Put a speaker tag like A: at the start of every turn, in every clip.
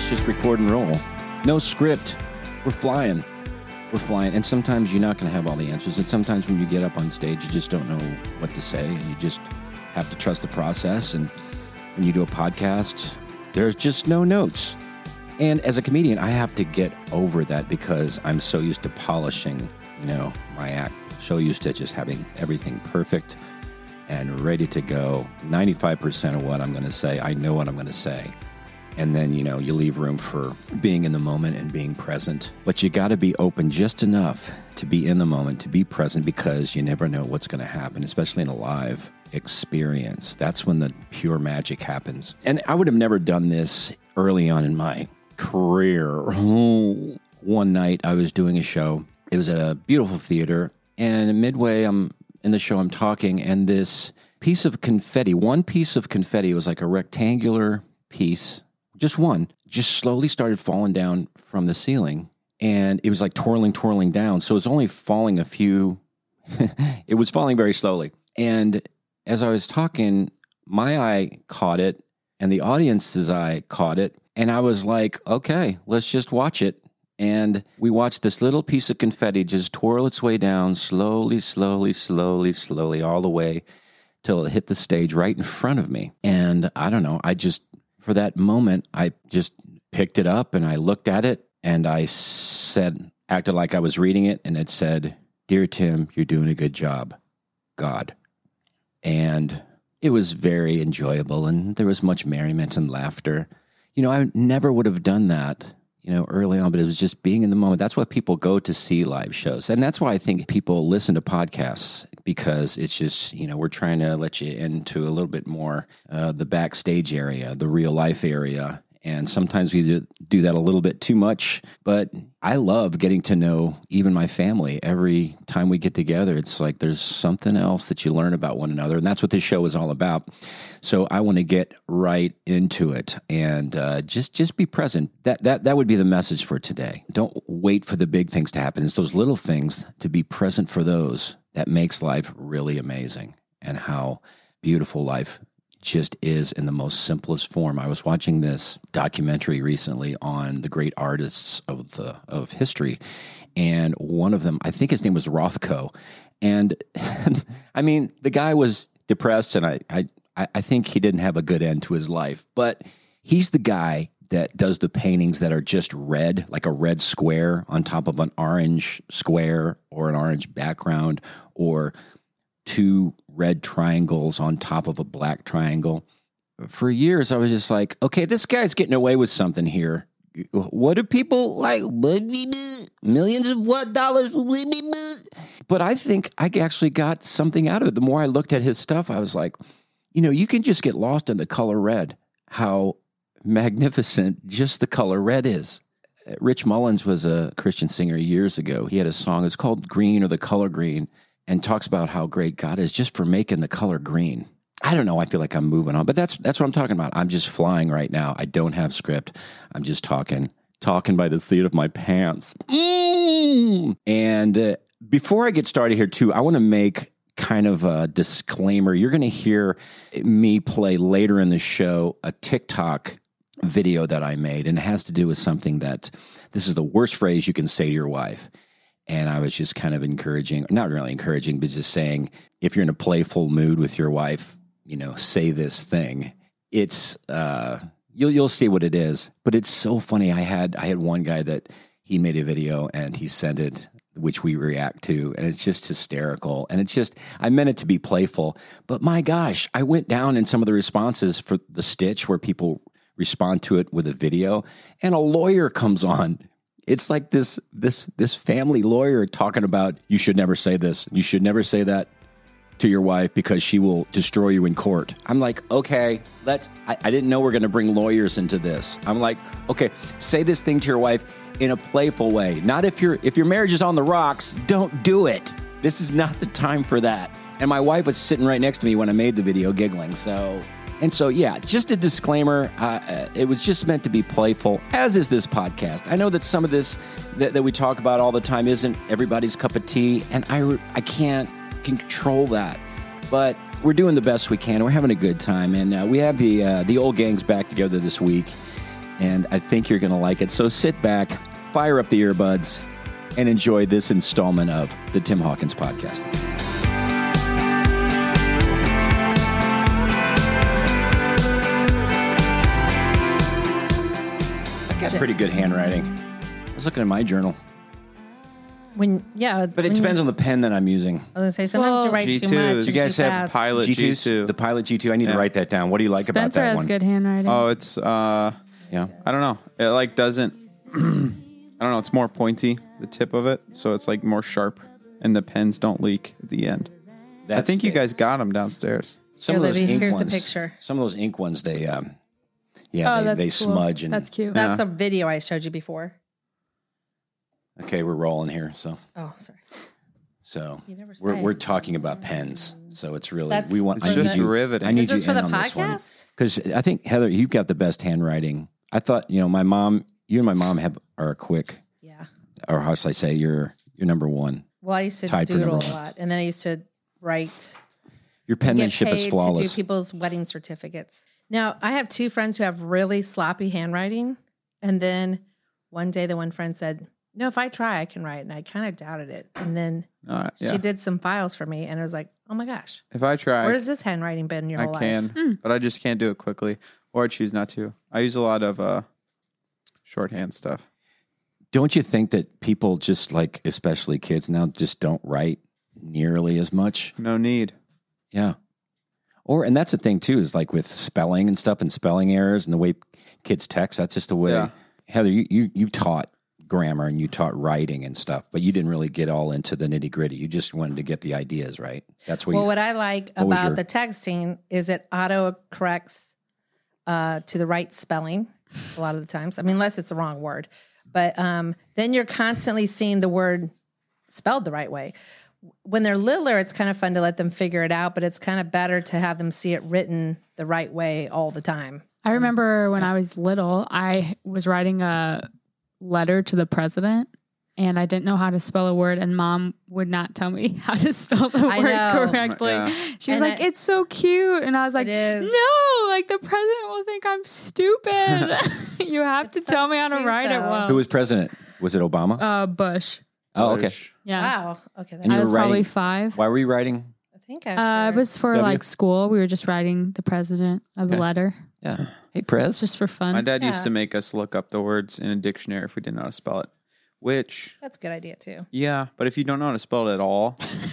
A: Let's just record and roll. No script. We're flying. We're flying. And sometimes you're not going to have all the answers. And sometimes when you get up on stage, you just don't know what to say. And you just have to trust the process. And when you do a podcast, there's just no notes. And as a comedian, I have to get over that because I'm so used to polishing, my act. So used to just having everything perfect and ready to go. 95% of what I'm going to say, I know what I'm going to say. And then, you leave room for being in the moment and being present. But you got to be open just enough to be in the moment, to be present, because you never know what's going to happen, especially in a live experience. That's when the pure magic happens. And I would have never done this early on in my career. One night I was doing a show. It was at a beautiful theater. And midway, I'm in the show, I'm talking, and this piece of confetti, one piece of confetti, was like a rectangular piece, just one, just slowly started falling down from the ceiling. And it was like twirling down. So it was only falling it was falling very slowly. And as I was talking, my eye caught it and the audience's eye caught it. And I was like, okay, let's just watch it. And we watched this little piece of confetti just twirl its way down slowly, all the way till it hit the stage right in front of me. And I don't know, for that moment, I just picked it up and I looked at it and I acted like I was reading it, and it said, "Dear Tim, you're doing a good job. God." And it was very enjoyable, and there was much merriment and laughter. I never would have done that early on, but it was just being in the moment. That's why people go to see live shows. And that's why I think people listen to podcasts, because it's just, we're trying to let you into a little bit more the backstage area, the real life area. And sometimes we do that a little bit too much, but I love getting to know even my family. Every time we get together, it's like there's something else that you learn about one another. And that's what this show is all about. So I want to get right into it and just be present. That would be the message for today. Don't wait for the big things to happen. It's those little things, to be present for those, that makes life really amazing, and how beautiful life just is in the most simplest form. I was watching this documentary recently on the great artists of history, and one of them, I think his name was Rothko, and I mean, the guy was depressed, and I think he didn't have a good end to his life, but he's the guy that does the paintings that are just red, like a red square on top of an orange square or an orange background, or two red triangles on top of a black triangle. For years, I was just like, okay, this guy's getting away with something here. What do people like? Millions of dollars? But I think I actually got something out of it. The more I looked at his stuff, I was like, you can just get lost in the color red, how magnificent just the color red is. Rich Mullins was a Christian singer years ago. He had a song, it's called Green, or The Color Green, and talks about how great God is just for making the color green. I don't know. I feel like I'm moving on, but that's what I'm talking about. I'm just flying right now. I don't have script. I'm just talking by the seat of my pants. And before I get started here too, I want to make kind of a disclaimer. You're going to hear me play later in the show a TikTok video that I made, and it has to do with something that, this is the worst phrase you can say to your wife. And I was just kind of not really encouraging, but just saying, if you're in a playful mood with your wife, say this thing. It's, you'll see what it is, but it's so funny. I had one guy that he made a video and he sent it, which we react to, and it's just hysterical. And it's just, I meant it to be playful, but my gosh, I went down in some of the responses for the Stitch where people respond to it with a video, and a lawyer comes on. It's like this family lawyer talking about, you should never say this. You should never say that to your wife because she will destroy you in court. I'm like, okay, I didn't know we're going to bring lawyers into this. I'm like, okay, say this thing to your wife in a playful way. Not if your marriage is on the rocks, don't do it. This is not the time for that. And my wife was sitting right next to me when I made the video, giggling. So yeah, just a disclaimer, it was just meant to be playful, as is this podcast. I know that some of this that we talk about all the time isn't everybody's cup of tea, and I can't control that. But we're doing the best we can. We're having a good time, and we have the old gangs back together this week. and I think you're going to like it. So sit back, fire up the earbuds, and enjoy this installment of the Tim Hawkins Podcast. I got pretty good handwriting. I was looking at my journal. But it depends on the pen that I'm using.
B: I was going to say, sometimes you write too much.
A: You guys have
C: Pilot G2.
A: The Pilot G2. I need to write that down. What do you like about that
D: Spencer has
A: one?
D: good handwriting.
C: Oh, it's
A: Yeah.
C: I don't know. It like doesn't. I don't know. It's more pointy, the tip of it, so it's like more sharp, and the pens don't leak at the end. I think you guys got them downstairs.
A: Some of those ink
B: here's
A: ones,
B: the picture.
A: Some of those ink ones, they they
D: that's cool.
A: smudge. And
D: That's cute.
B: That's a video I showed you before.
A: okay, we're rolling here. So
B: Oh, sorry. You never say.
A: we're talking about pens. So it's really
B: That's-
A: we want.
C: It's just riveting.
A: I need
B: Is this
A: you
B: for
A: in
B: the
A: on this one
B: podcast?
A: because I think Heather, you've got the best handwriting. I thought my mom, you and my mom are quick,
B: Yeah.
A: or how should I say, you're number one.
B: Well, I used to
A: Tied for
B: doodle
A: number
B: a
A: one.
B: lot. And then I used to write,
A: Your
B: get
A: penmanship
B: paid
A: is
B: to
A: flawless.
B: do people's wedding certificates. Now, I have two friends who have really sloppy handwriting. And then one day the one friend said, no, if I try, I can write. And I kind of doubted it. And then
C: Yeah.
B: she did some files for me. And I was like, oh my gosh,
C: If I try,
B: where's this handwriting been your
C: I
B: whole
C: can,
B: life?
C: but I just can't do it quickly, or I choose not to. I use a lot of shorthand stuff.
A: Don't you think that people just like, especially kids now, just don't write nearly as much?
C: No need.
A: Yeah. And that's the thing too, is like with spelling and stuff and spelling errors and the way kids text, that's just the way.
C: Yeah.
A: Heather, you taught grammar and you taught writing and stuff, but you didn't really get all into the nitty gritty. You just wanted to get the ideas, right? That's what
B: What I like
A: what was
B: about
A: your-
B: the texting is it auto corrects to the right spelling a lot of the times. I mean, unless it's the wrong word. But then you're constantly seeing the word spelled the right way. When they're littler, it's kind of fun to let them figure it out, but it's kind of better to have them see it written the right way all the time.
D: I remember when I was little, I was writing a letter to the president and I didn't know how to spell a word, and Mom would not tell me how to spell the
B: I
D: word
B: know.
D: correctly.
C: Yeah.
D: She was
B: And
D: like, it's so cute. And I was like,
B: It is.
D: no, like the president will think I'm stupid. You have to
B: It's so
D: tell me how to
B: cute,
D: write it
B: though.
D: well.
A: Who was president? Was it Obama?
D: Bush.
A: Oh, okay.
D: Yeah.
B: Wow. Okay.
A: And
D: I
A: you
D: was
A: were
D: probably
A: writing-
D: 5.
A: Why were you writing?
B: I think after.
D: It was for
A: W?
D: like school. We were just writing the president of a letter
A: Yeah. Hey, Prez.
D: just for fun.
C: My dad used
B: Yeah.
C: to make us look up the words in a dictionary if we didn't know how to spell it. Which,
B: That's a good idea, too.
C: yeah, but if you don't know how to spell it at all,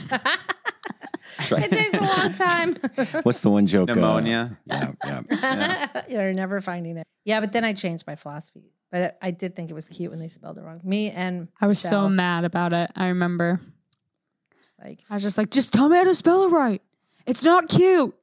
B: It takes a long time.
A: What's the one joke?
C: Pneumonia.
A: Yeah.
B: You're never finding it. Yeah, but then I changed my philosophy. But I did think it was cute when they spelled it wrong. Me and
D: I was so
B: Michelle,
D: mad about it. I remember.
B: like,
D: I was just like, just tell me how to spell it right. It's not cute.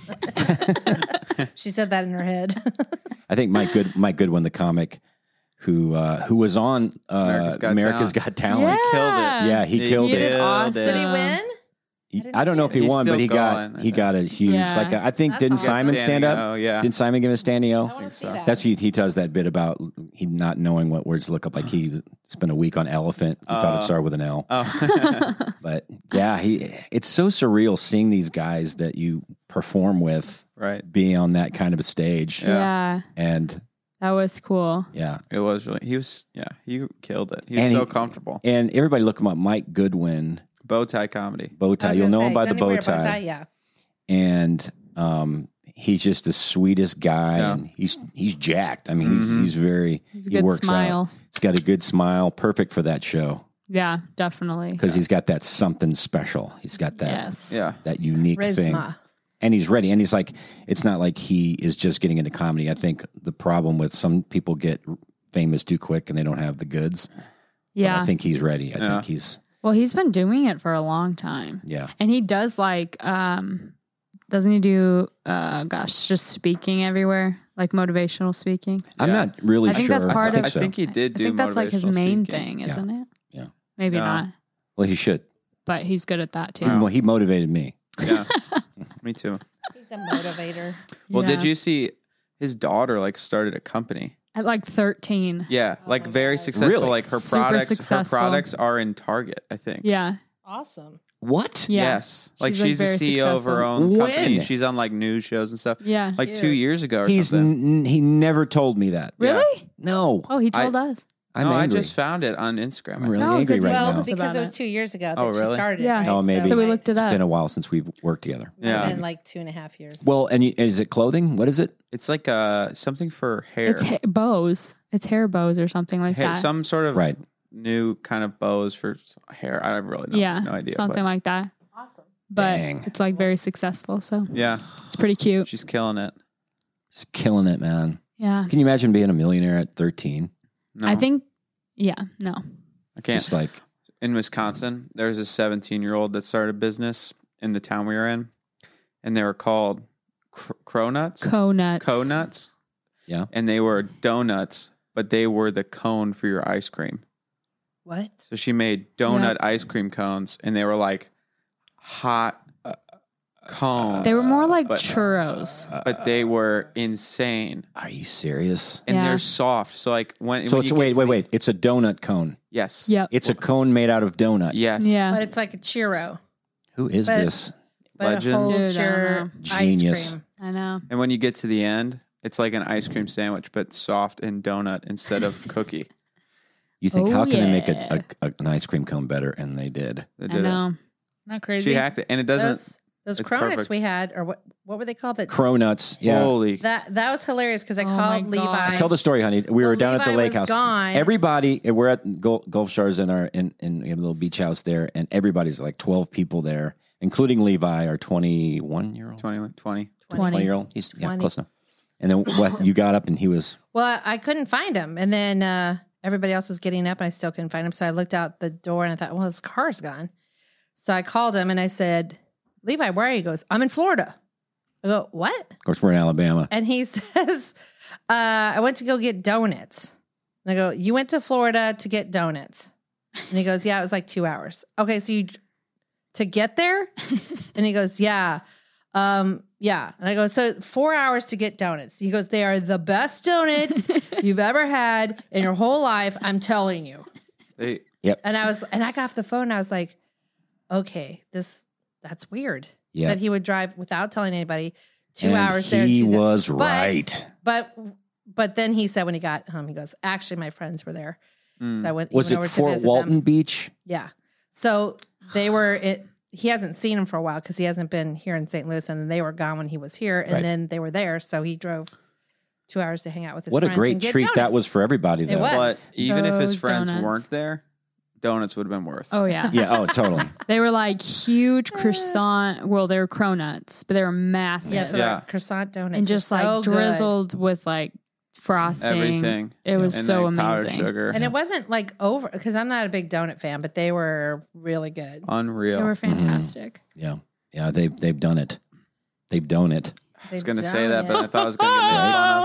B: she said that in her head.
A: I think Mike Goodwin, the comic, who was on
C: America's Got
A: Got Talent.
C: He killed it.
A: Yeah, he killed
D: You
A: it.
D: did awesome.
B: Did he win?
A: I don't know if he
C: He's
A: won, but
C: still
A: he
C: going, I
A: he got a huge.
D: Yeah.
A: Like I think
B: That's
A: didn't
B: awesome.
A: Simon
C: Standing
A: stand up?
C: O, yeah.
A: Didn't Simon give him a standing O?
B: I want to see
C: so.
B: that.
A: That's he does that bit about he not knowing what words to look up. Like he spent a week on elephant. He thought it started with an L. But yeah, it's so surreal seeing these guys that you perform with
C: Right.
A: be on that kind of a stage.
D: Yeah.
A: And
D: That was cool.
A: yeah.
C: It was really, he killed it. He was
A: And
C: so comfortable.
A: And everybody look him up. Mike Goodwin,
C: Bow tie comedy.
A: bow
B: I
A: tie.
B: was
A: You'll
B: gonna
A: know
B: say,
A: him by the
B: doesn't he wear
A: bow
B: a
A: tie.
B: Yeah.
A: And he's just the sweetest guy,
C: Yeah.
A: and he's jacked. I mean, he's very
D: He's a
A: he
D: good
A: works
D: smile.
A: out. He's got a good smile, perfect for that show
D: Yeah, definitely.
A: because he's got that something special. He's got that
D: Yes.
C: Yeah.
A: that unique thing,
B: Charisma.
A: and he's ready. And he's like, it's not like he is just getting into comedy. I think the problem with some people get famous too quick and they don't have the goods. But
D: Yeah.
A: I think he's ready. I
C: Yeah.
A: think he's
D: Well, he's been doing it for a long time.
A: yeah.
D: And he does like, doesn't he do, just speaking everywhere? Like motivational speaking?
A: I'm
C: Yeah.
A: not really
D: I think
A: sure.
D: that's part
A: think
D: of-
A: so.
C: I think he did
D: I
C: do
D: think that's like his
C: motivational
D: main
C: speaking.
D: thing,
A: Yeah.
D: isn't it?
A: Yeah.
D: Maybe
C: Yeah.
D: not,
A: Well, he should.
D: but he's good at that too.
A: Well, he motivated me.
C: Yeah. Me too.
B: He's a motivator.
C: Well, did
D: Yeah.
C: you see his daughter like started a company?
D: At like 13.
C: Yeah, like very successful.
A: Really?
C: Like her
D: Super
C: products,
D: successful.
C: her products are in Target, I think.
D: Yeah.
B: Awesome.
A: What?
D: Yeah.
C: Yes. Like
D: She's,
C: she's
D: like,
C: a
D: very
C: CEO of her
D: successful.
C: own company.
A: When?
C: She's on like news shows and stuff.
D: Yeah.
C: Like
B: Cute.
C: 2 years ago or
A: He's
C: something.
A: he never told me that.
C: Yeah.
D: Really?
A: No.
D: Oh, he told us.
A: I'm
C: no,
A: angry.
C: I just found it on Instagram.
A: I'm really
D: Oh,
A: angry
D: because
A: right
B: Well,
A: now.
B: because
D: About
B: it was
D: it.
B: 2 years ago that
C: Oh,
B: she
C: really?
B: started it.
D: Yeah.
B: Right?
A: Oh, maybe.
D: So we looked it
A: It's
D: up.
A: been a while since we've worked together.
C: Yeah.
B: It's been like 2.5 years.
A: Well, and is it clothing? What is it?
C: It's like something for hair.
D: It's bows. It's hair bows or something like
C: Hair-
D: that.
C: some sort of
A: Right.
C: new kind of bows for hair. I really
D: yeah.
C: no idea.
D: Something
C: but
D: like that.
B: Awesome.
D: But
A: Dang.
D: it's like very successful. So
C: yeah,
D: it's pretty cute.
C: she's killing it.
A: It's killing it, man.
D: Yeah.
A: Can you imagine being a millionaire at 13?
C: No,
D: I think, yeah, no.
C: I can't.
A: Just like,
C: In Wisconsin, there's a 17-year-old that started a business in the town we were in, and they were called Cronuts.
D: Conuts.
C: Conuts.
A: yeah.
C: And they were donuts, but they were the cone for your ice cream.
B: What?
C: So she made donut ice cream cones, and they were like hot cones.
D: They were more like
C: but,
D: churros.
C: but they were insane,
A: Are you serious?
C: and
D: Yeah.
C: they're soft. So like when
A: So
C: when
A: it's
C: you get to
A: wait. It's a donut cone.
C: Yes.
D: Yep.
A: It's a cone made out of donut.
C: Yes.
D: Yeah.
B: But it's like a churro.
A: Who is
B: But-
A: this?
B: But
C: Legend.
B: a whole
D: Dude, I don't
B: chur
D: know.
A: Genius.
B: ice cream.
D: I know.
C: And when you get to the end, it's like an ice cream sandwich, but soft and donut instead of cookie.
A: You think,
D: Oh,
A: how can they make
D: yeah.
A: an ice cream cone better? And they did.
C: They
D: I
C: did it.
D: know. Not crazy.
C: She hacked it, and it doesn't.
B: Those
C: it's
B: cronuts
C: perfect.
B: we had, or what were they called? That
A: Cronuts. Yeah.
C: Holy.
B: that was hilarious because I
D: Oh my
B: called
D: God.
B: Levi.
A: Tell the story, honey. We were
B: Well,
A: down at the
B: Levi
A: lake
B: was
A: house.
B: gone.
A: Everybody, we're at Gulf Shores in we have a little beach house there, and everybody's like 12 people there, including Levi, our 21-year-old,
C: 20.
A: 20-year-old. He's
B: 20.
A: close enough. And then Wes, you got up, and he was
B: Well, I couldn't find him, and then everybody else was getting up, and I still couldn't find him. So I looked out the door, and I thought, well, his car's gone. So I called him, and I said, Levi, where are you? He goes, I'm in Florida. I go, what?
A: of course, we're in Alabama.
B: And he says, I went to go get donuts. And I go, you went to Florida to get donuts? And he goes, yeah, it was like 2 hours. Okay, so you to get there? And he goes, yeah. Yeah. And I go, so 4 hours to get donuts. He goes, they are the best donuts you've ever had in your whole life. I'm telling you.
C: They,
B: And I got off the phone and I was like, okay, that's weird.
A: Yeah.
B: That he would drive without telling anybody 2
A: And
B: hours there.
A: he
B: 2 days.
A: was right.
B: But then he said when he got home, he goes, actually, my friends were there. So I went. he
A: Was
B: went
A: it
B: over to
A: Fort
B: visit
A: Walton
B: them.
A: Beach?
B: Yeah. So they were. He hasn't seen them for a while because he hasn't been here in St. Louis, and they were gone when he was here, and
A: Right.
B: then they were there. So he drove 2 hours to hang out with his
A: What a
B: friends
A: great
B: and get
A: treat that
B: donuts.
A: was for everybody, though.
B: was.
C: but even if his
D: Those
C: friends
D: donuts.
C: weren't there, donuts would have been worth.
D: Oh, yeah.
A: Yeah. Oh, totally.
D: They were like huge croissant. Well, they were cronuts, but they were massive.
B: Yeah, so
C: Yeah.
B: the croissant donuts
D: And just
B: were
D: like
B: so good.
D: drizzled with like frosting.
C: Everything.
D: It was
C: And
D: so
C: like powdered
D: amazing.
C: sugar.
B: And it wasn't like over because I'm not a big donut fan, but they were really good.
C: Unreal.
D: They were fantastic.
A: Yeah. Yeah. They've done it. They've done it.
C: I was going to say that, but I thought I was going to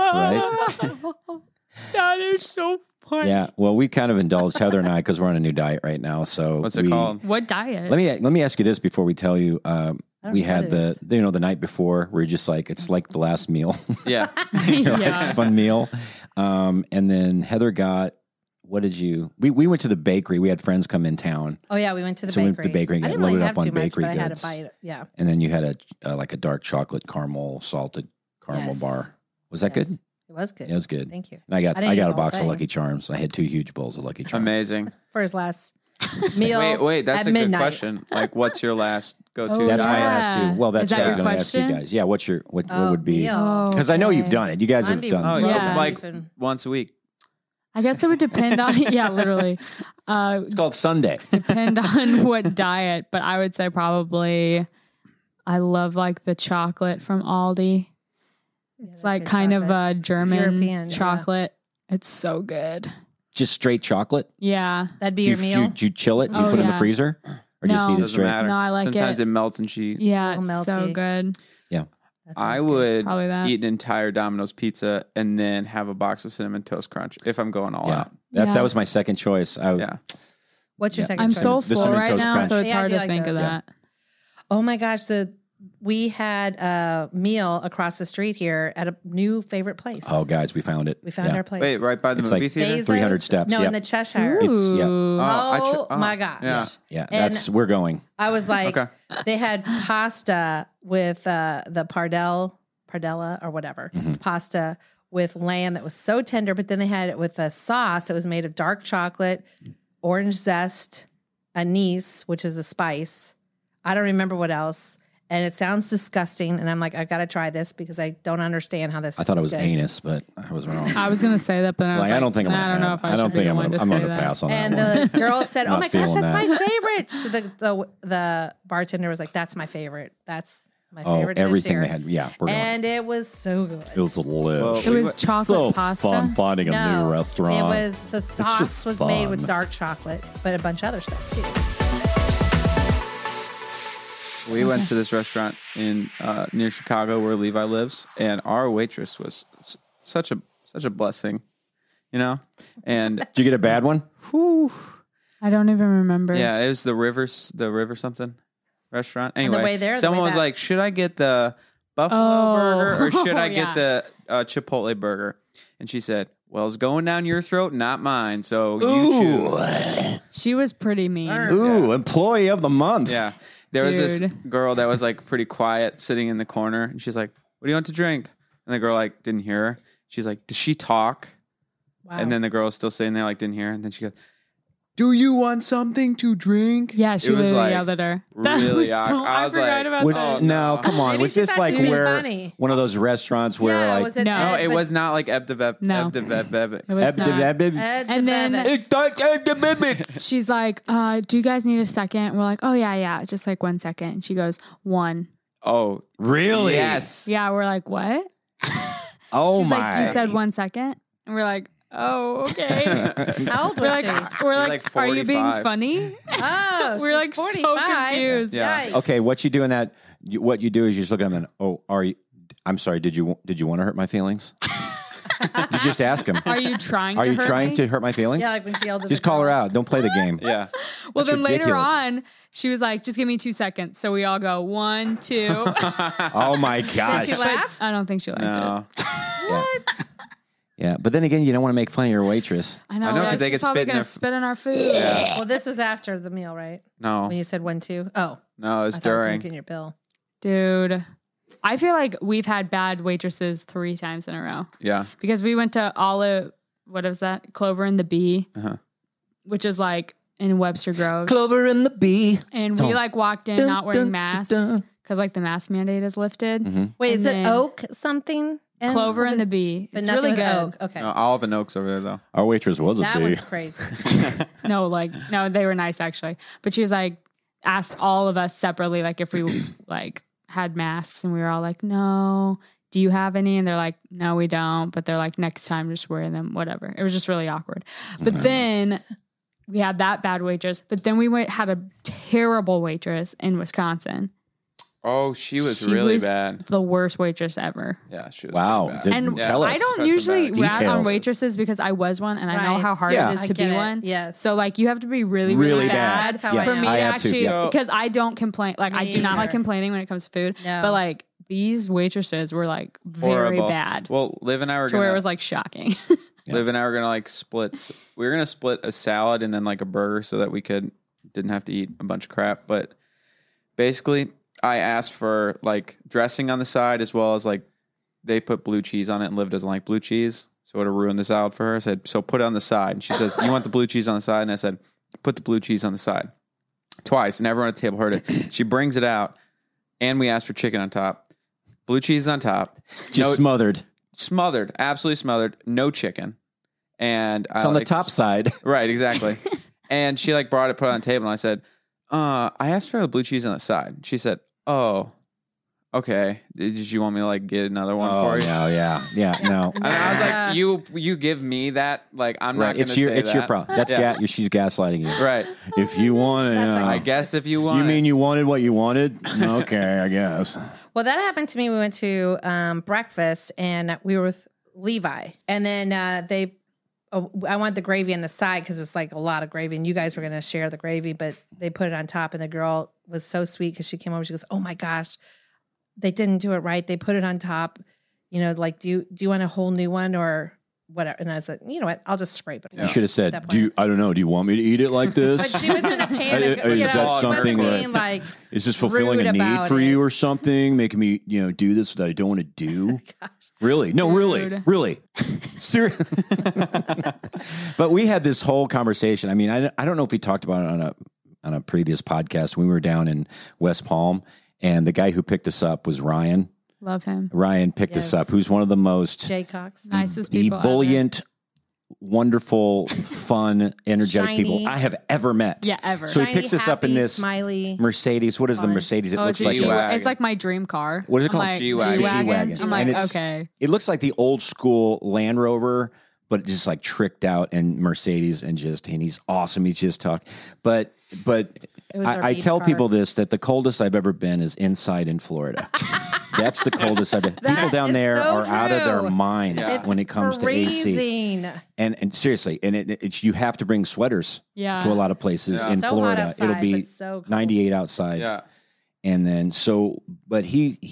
C: get made fun of.
A: Right.
D: That is so funny.
A: Yeah. Well, we kind of indulged Heather and I because we're on a new diet right now. So
C: What's it called?
D: What diet?
A: Let me ask you this before we tell you.
B: don't
A: We
B: know
A: had
B: what it
A: the night before where you're just like it's like the last meal.
C: Yeah.
A: You're like,
D: Yeah.
A: it's a fun meal. And then Heather got. What did you? We went to the bakery. We had friends come in town,
B: Oh yeah, we went to the
A: So we
B: bakery.
A: went to the bakery and
B: I
A: got
B: didn't really
A: loaded
B: have
A: up on
B: too much,
A: bakery
B: but I had
A: goods.
B: to buy it. Yeah,
A: and then you had like a dark chocolate caramel salted caramel
B: Yes.
A: bar. Was that
B: Yes.
A: good?
B: It was good.
A: Yeah, it was good.
B: Thank you.
A: And I got
B: I didn't eat
A: a
B: the whole
A: box of
B: thing.
A: Lucky Charms. I had 2 huge bowls of Lucky Charms.
C: Amazing.
B: For his last meal.
C: Wait, that's
B: at
C: a
B: midnight.
C: good question. Like, what's your last go-to?
D: Oh,
A: That's why I
D: Yeah.
A: asked you. Well, that's
D: Is that
A: what I was
D: your
A: going to ask you
D: question?
A: guys. Yeah, what
B: Oh,
A: would be?
B: meal.
A: Because I know you've
D: Okay.
A: done it. You guys have
B: I'd be
A: done.
C: Oh,
A: it.
C: yeah.
D: Yeah.
C: It's like
B: Even-
C: once a week.
D: I guess it would depend on, yeah, literally.
A: It's called Sunday.
D: Depend on what diet, but I would say probably I love like the chocolate from Aldi. It's like
B: good
D: kind of
B: chocolate.
D: a German
B: European, yeah.
D: chocolate. It's so good.
A: Just straight chocolate.
D: Yeah.
B: That'd be
A: Do you,
B: your meal.
A: do you chill it? Do you
D: Oh,
A: put it in the
D: yeah.
A: freezer, or do you just
D: No.
A: eat it
C: Doesn't
A: straight?
C: matter.
D: No, I like
C: Sometimes
D: it.
C: it melts in cheese.
D: Yeah,
B: Little
D: it's so
B: melty.
D: good.
B: That
C: I
B: sounds good.
C: would
D: Probably that.
C: eat an entire Domino's pizza and then have a box of Cinnamon Toast Crunch if I'm going all
A: Yeah,
C: out.
A: that
D: Yeah.
A: was my second choice.
C: Yeah.
B: What's your
A: Yeah.
B: second
D: I'm
B: choice?
D: so
A: The
D: full
A: Cinnamon
D: right
A: Toast
D: now,
A: Crunch.
D: so it's
B: Yeah, I
D: hard
B: do
D: to
B: like
D: think of
B: those.
D: that.
B: Oh my gosh, the we had a meal across the street here at a new favorite place.
A: Oh, guys, we found it.
B: We found our place.
C: Wait, right by the
A: It's
C: movie
A: like
C: theater?
B: Bezos-
A: 300 steps,
B: No,
A: yep.
B: in the Cheshire.
A: It's yeah,
B: Oh, my gosh.
C: Yeah.
A: yeah.
B: And-
A: We're going.
B: I was like,
C: Okay.
B: they had pasta with the pardella or whatever, pasta with lamb that was so tender, but then they had it with a sauce. It was made of dark chocolate, orange zest, anise, which is a spice. I don't remember what else. And it sounds disgusting. And I'm like, I got to try this because I don't understand how this
A: I thought it
B: is
A: was
B: good.
A: anus, but I was wrong.
D: I was gonna say that, but I was
A: Like,
D: like,
A: I don't think I'm.
D: I don't know if I should be the one to
A: I'm
D: say
A: going to
D: that.
A: pass on
B: And
A: that one.
B: the girl said, "Oh
A: Not
B: my gosh,
A: feeling
B: that's
A: that.
B: my favorite." So the bartender was like, "That's my favorite. That's my
A: Oh,
B: favorite." dish
A: everything
B: here."
A: they had. Yeah, we're going.
B: And it was so good.
A: It was delicious.
D: It was chocolate
A: so
D: pasta.
A: fun finding a new restaurant.
B: It was the sauce
A: just
B: was made with
A: fun.
B: dark chocolate, but a bunch of other stuff too.
C: We went to this restaurant in near Chicago where Levi lives, and our waitress was such a blessing, you know. And
A: Did you get a bad one?
D: I don't even remember.
C: yeah, it was the river something restaurant. Anyway,
B: the way there, the
C: someone
B: way
C: was
B: back.
C: like, "Should I get the buffalo
D: Oh.
C: burger or should I
D: Yeah.
C: get the Chipotle burger?" And she said, "Well, it's going down your throat, not mine. So you choose."
D: She was pretty mean.
A: Ooh, employee of the month.
C: Yeah. There was this
D: Dude.
C: girl that was like pretty quiet sitting in the corner, and she's like, "What do you want to drink?" And the girl like didn't hear her. She's like, "Does she talk?"
B: Wow.
C: And then the girl was still sitting there like didn't hear her. And then she goes, "Do you want something to drink?"
D: Yeah, she
C: It was
D: literally
C: like
D: yelled at her. That
C: really
D: was
C: awkward. I was
D: forgot
C: like,
D: about
A: Was
D: that.
C: Oh,
A: no,
C: no.
A: come on.
B: Maybe
A: Was
B: she
A: this
B: thought
A: like
B: she was
A: where
B: funny.
A: one of those restaurants where
B: yeah,
A: like
B: was it?
C: No,
B: Ed,
C: it
B: but-
C: was not like Ebdeveb.
D: No.
C: Ebdeveb.
D: It was not.
B: Ed
D: And then-
B: Bebevis.
D: She's like, do you guys need a second? We're like, oh, yeah. Just like 1 second. And she goes, 1.
C: Oh,
A: Really?
C: yes.
D: Yeah, we're like, what?
A: Oh
D: She's
A: my!
D: like, you said 1 second? And we're like, oh, okay.
B: How old
D: we're
B: was
D: like,
B: she?
D: we're
C: She's
D: like,
C: like
D: are you being
C: 45.
D: funny?
B: Oh,
D: We're
B: she's
D: like so
B: 45.
D: confused.
C: Yeah.
B: Yikes.
A: Okay, what you do in that? What you do is you just look at them and are you? I'm sorry. Did you want to hurt my feelings? You just ask him.
D: Are you trying
A: Are
D: to
A: you
D: hurt
A: trying
D: me?
A: to hurt my feelings?
B: Yeah, like when she yelled at
A: just
B: the
A: call her
B: girl.
A: out. Don't play the game.
C: Yeah.
D: Well,
A: That's
D: then later
A: ridiculous.
D: on, she was like, just give me 2 seconds. So we all go 1, 2.
A: Oh my gosh.
B: Did she laugh?
D: I don't think she liked
C: No.
D: it.
B: What?
A: Yeah, but then again, you don't want to make fun of your waitress.
D: I know.
C: I know, 'cause
D: she's
C: they could
D: probably
C: spit in
D: gonna
C: their-
D: spit in our food.
C: Yeah.
B: Well, this was after the meal, right?
C: No.
B: When you said 1, 2. Oh,
C: No, it
B: I
C: was
B: thought I was
C: during.
B: making your bill.
D: Dude, I feel like we've had bad waitresses 3 times in a row
C: Yeah.
D: because we went to Olive, what is that? Clover and the Bee,
C: Uh-huh.
D: which is like in Webster Groves.
A: Clover and the bee.
D: And we like walked in
A: Dun,
D: not wearing
A: dun,
D: masks
A: dun.
D: because like the mask mandate is lifted.
B: Wait, is
D: And
B: it
D: then-
B: oak something?
D: Clover and the Bee.
B: But
D: It's
B: nothing
D: really
B: with
D: good.
B: oak. Okay.
C: No, Olive and Oaks over there though.
A: Our waitress was a
B: That
A: bee.
B: one's crazy.
D: No, they were nice actually. But she was like, asked all of us separately, like if we like had masks, and we were all like, no. Do you have any? And they're like, no, we don't. But they're like, next time, just wear them, whatever. It was just really awkward. But then we had that bad waitress. But then we had a terrible waitress in Wisconsin.
C: Oh, she was
D: She
C: really
D: was
C: bad.
D: The worst waitress ever.
C: Yeah, she was
A: Wow.
C: really bad.
A: Did-
D: And
A: tell us.
D: I don't
C: That's
D: usually
C: about
D: rat on
A: details.
D: waitresses because I was one and I know
B: Right.
D: how hard
A: Yeah.
D: it is
B: I
D: to
B: get
D: be
B: it.
D: one.
B: Yes.
D: So like you have to be really,
A: Really
D: really
A: bad.
D: bad.
B: That's how
A: Yes,
B: I
D: For
B: am.
D: me
A: I
D: to
A: have to,
D: actually,
A: yeah.
D: because I don't complain. Like I
B: Me
D: do not like
B: either.
D: complaining when it comes to food.
B: No.
D: But like these waitresses were like very
C: Horrible.
D: bad.
C: Well, Liv and I were
D: To where
C: gonna
D: it was like shocking.
C: Liv and I were gonna like split. We were gonna split a salad and then like a burger so that we didn't have to eat a bunch of crap. But basically, I asked for like dressing on the side as well as like they put blue cheese on it, and Liv doesn't like blue cheese, so it would have ruined the salad for her. I said, so put it on the side. And she says, you want the blue cheese on the side? And I said, put the blue cheese on the side. Twice, and everyone at the table heard it. She brings it out, and we asked for chicken on top. Blue cheese on top.
A: Just smothered.
C: Smothered, absolutely smothered, no chicken. And
A: It's on the top side.
C: Right, exactly. And she like brought it, put it on the table, and I said, I asked for the blue cheese on the side. She said, oh, okay. Did you want me to like get another one
A: Oh,
C: for you?
A: no, yeah, no.
C: And I was like, you give me that, like I'm not
A: Right,
C: gonna
A: it's your
C: say that.
A: problem. That's
C: Yeah.
A: she's gaslighting you.
C: Right.
A: If you want,
C: I guess if you want
A: you mean
C: it.
A: you wanted what you wanted? Okay, I guess.
B: Well, that happened to me. We went to breakfast and we were with Levi, and then I wanted the gravy on the side because it was like a lot of gravy, and you guys were going to share the gravy, but they put it on top, and the girl was so sweet because she came over. She goes, "Oh my gosh, they didn't do it right. They put it on top, like, do you want a whole new one or whatever? And I was like, you know what? I'll just scrape it.
A: You should have said, I don't know. Do you want me to eat it like this?
B: But she was in a panic.
A: Is that
B: she wasn't
A: something
B: being like,
A: is this fulfilling
B: rude
A: a need
B: about
A: for
B: it.
A: you or something? Making me, do this that I don't want to do? Really? No, really. Seriously. But we had this whole conversation. I mean, I don't know if we talked about it on a previous podcast. We were down in West Palm, and the guy who picked us up was Ryan.
D: Love him.
A: Ryan picked us up, who's one of the most
B: Jay Cox.
D: Nicest people
A: ebullient, wonderful, fun, energetic
B: Shiny.
A: people I have ever met.
D: Yeah, ever.
A: So he
B: Shiny,
A: picks us up in
B: happy,
A: this
B: smiley.
A: Mercedes. What is the Mercedes? It looks
D: it's
A: like
D: a
C: G-Wagon.
D: It's like my dream car.
A: What is it
D: I'm
A: called?
D: like,
C: G-Wagon.
A: G-Wagon.
D: I'm like,
A: And it's-
D: okay.
A: It looks like the old school Land Rover, but just like tricked out and Mercedes and he's awesome. He's just talk. But
B: was our
A: I
B: beach
A: tell
B: car.
A: people this, that the coldest I've ever been is inside in Florida. That's the coldest I've been. People
B: That
A: down
B: is
A: there
B: so
A: are out of their
B: true.
A: minds
C: Yeah.
A: when it comes to AC.
B: freezing.
A: And seriously, and it's you have to bring sweaters
D: Yeah.
A: to a lot of places
C: Yeah.
A: in
B: So hot
A: Florida.
B: outside,
A: It'll be
B: but so cold.
A: 98 outside.
C: Yeah.
A: And then but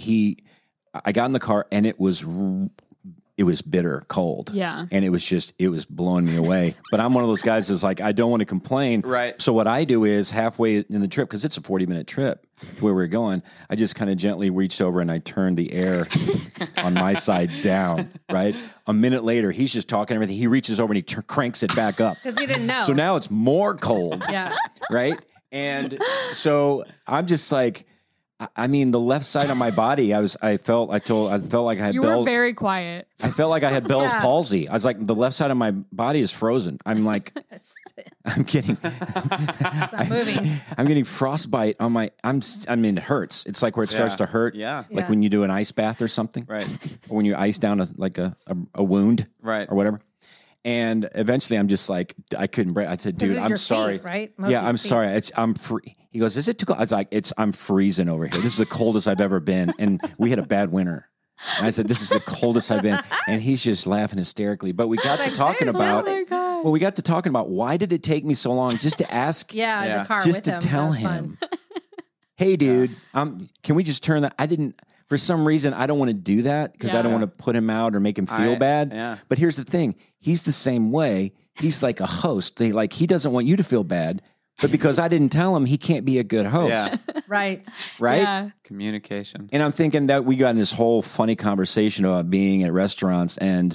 A: I got in the car and it was bitter cold.
D: Yeah.
A: And it was blowing me away. But I'm one of those guys that's like, I don't want to complain.
C: Right.
A: So what I do is halfway in the trip, because it's a 40-minute trip where we're going, I just kind of gently reached over and I turned the air on my side down, right? A minute later, he's just talking everything. He reaches over and he cranks it back up.
B: Because you didn't know.
A: So now it's more cold.
B: Yeah.
A: Right? And so I'm just like, I mean, the left side of my body, I felt like I had
D: You were
A: Bell's,
D: very quiet.
A: I felt like I had Bell's
B: Yeah.
A: palsy. I was like, the left side of my body is frozen. I'm like, I'm getting,
B: It's not moving.
A: I'm getting frostbite on my, I mean, it hurts. It's like where it starts to hurt.
C: Yeah.
A: Like
B: Yeah.
A: when you do an ice bath or something.
C: Right.
A: Or when you ice down a wound.
C: Right.
A: Or whatever. And eventually I'm just like, I couldn't breathe. I said,
B: 'Cause
A: dude,
B: it's
A: I'm
B: your
A: sorry.
B: feet, right? Mostly
A: Yeah, I'm
B: feet.
A: sorry. I'm free. He goes, is it too cold? I was like, I'm freezing over here. This is the coldest I've ever been. And we had a bad winter. And I said, this is the coldest I've been. And he's just laughing hysterically. But we got to
B: Like,
A: talking
B: dude,
A: about,
B: oh my
D: God.
A: well, we got to talking about why did it take me so long just to ask,
B: Yeah, in
C: Yeah.
B: the car
A: just
B: with
A: to
B: him.
A: tell
B: That was
A: him,
B: fun.
A: hey, dude, can we just turn that? For some reason, I don't want to do that because I don't
D: Yeah.
A: want to put him out or make him feel bad.
C: Yeah.
A: But here's the thing. He's the same way. He's like a host. He doesn't want you to feel bad, but because I didn't tell him, he can't be a good host.
C: Yeah.
B: Right.
A: Right?
D: Yeah.
C: Communication.
A: And I'm thinking that we got in this whole funny conversation about being at restaurants and,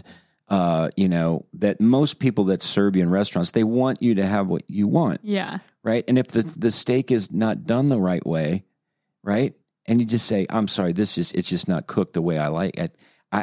A: that most people that serve you in restaurants, they want you to have what you want.
D: Yeah.
A: Right. And if the steak is not done the right way, right. And you just say, I'm sorry, it's just not cooked the way I like it.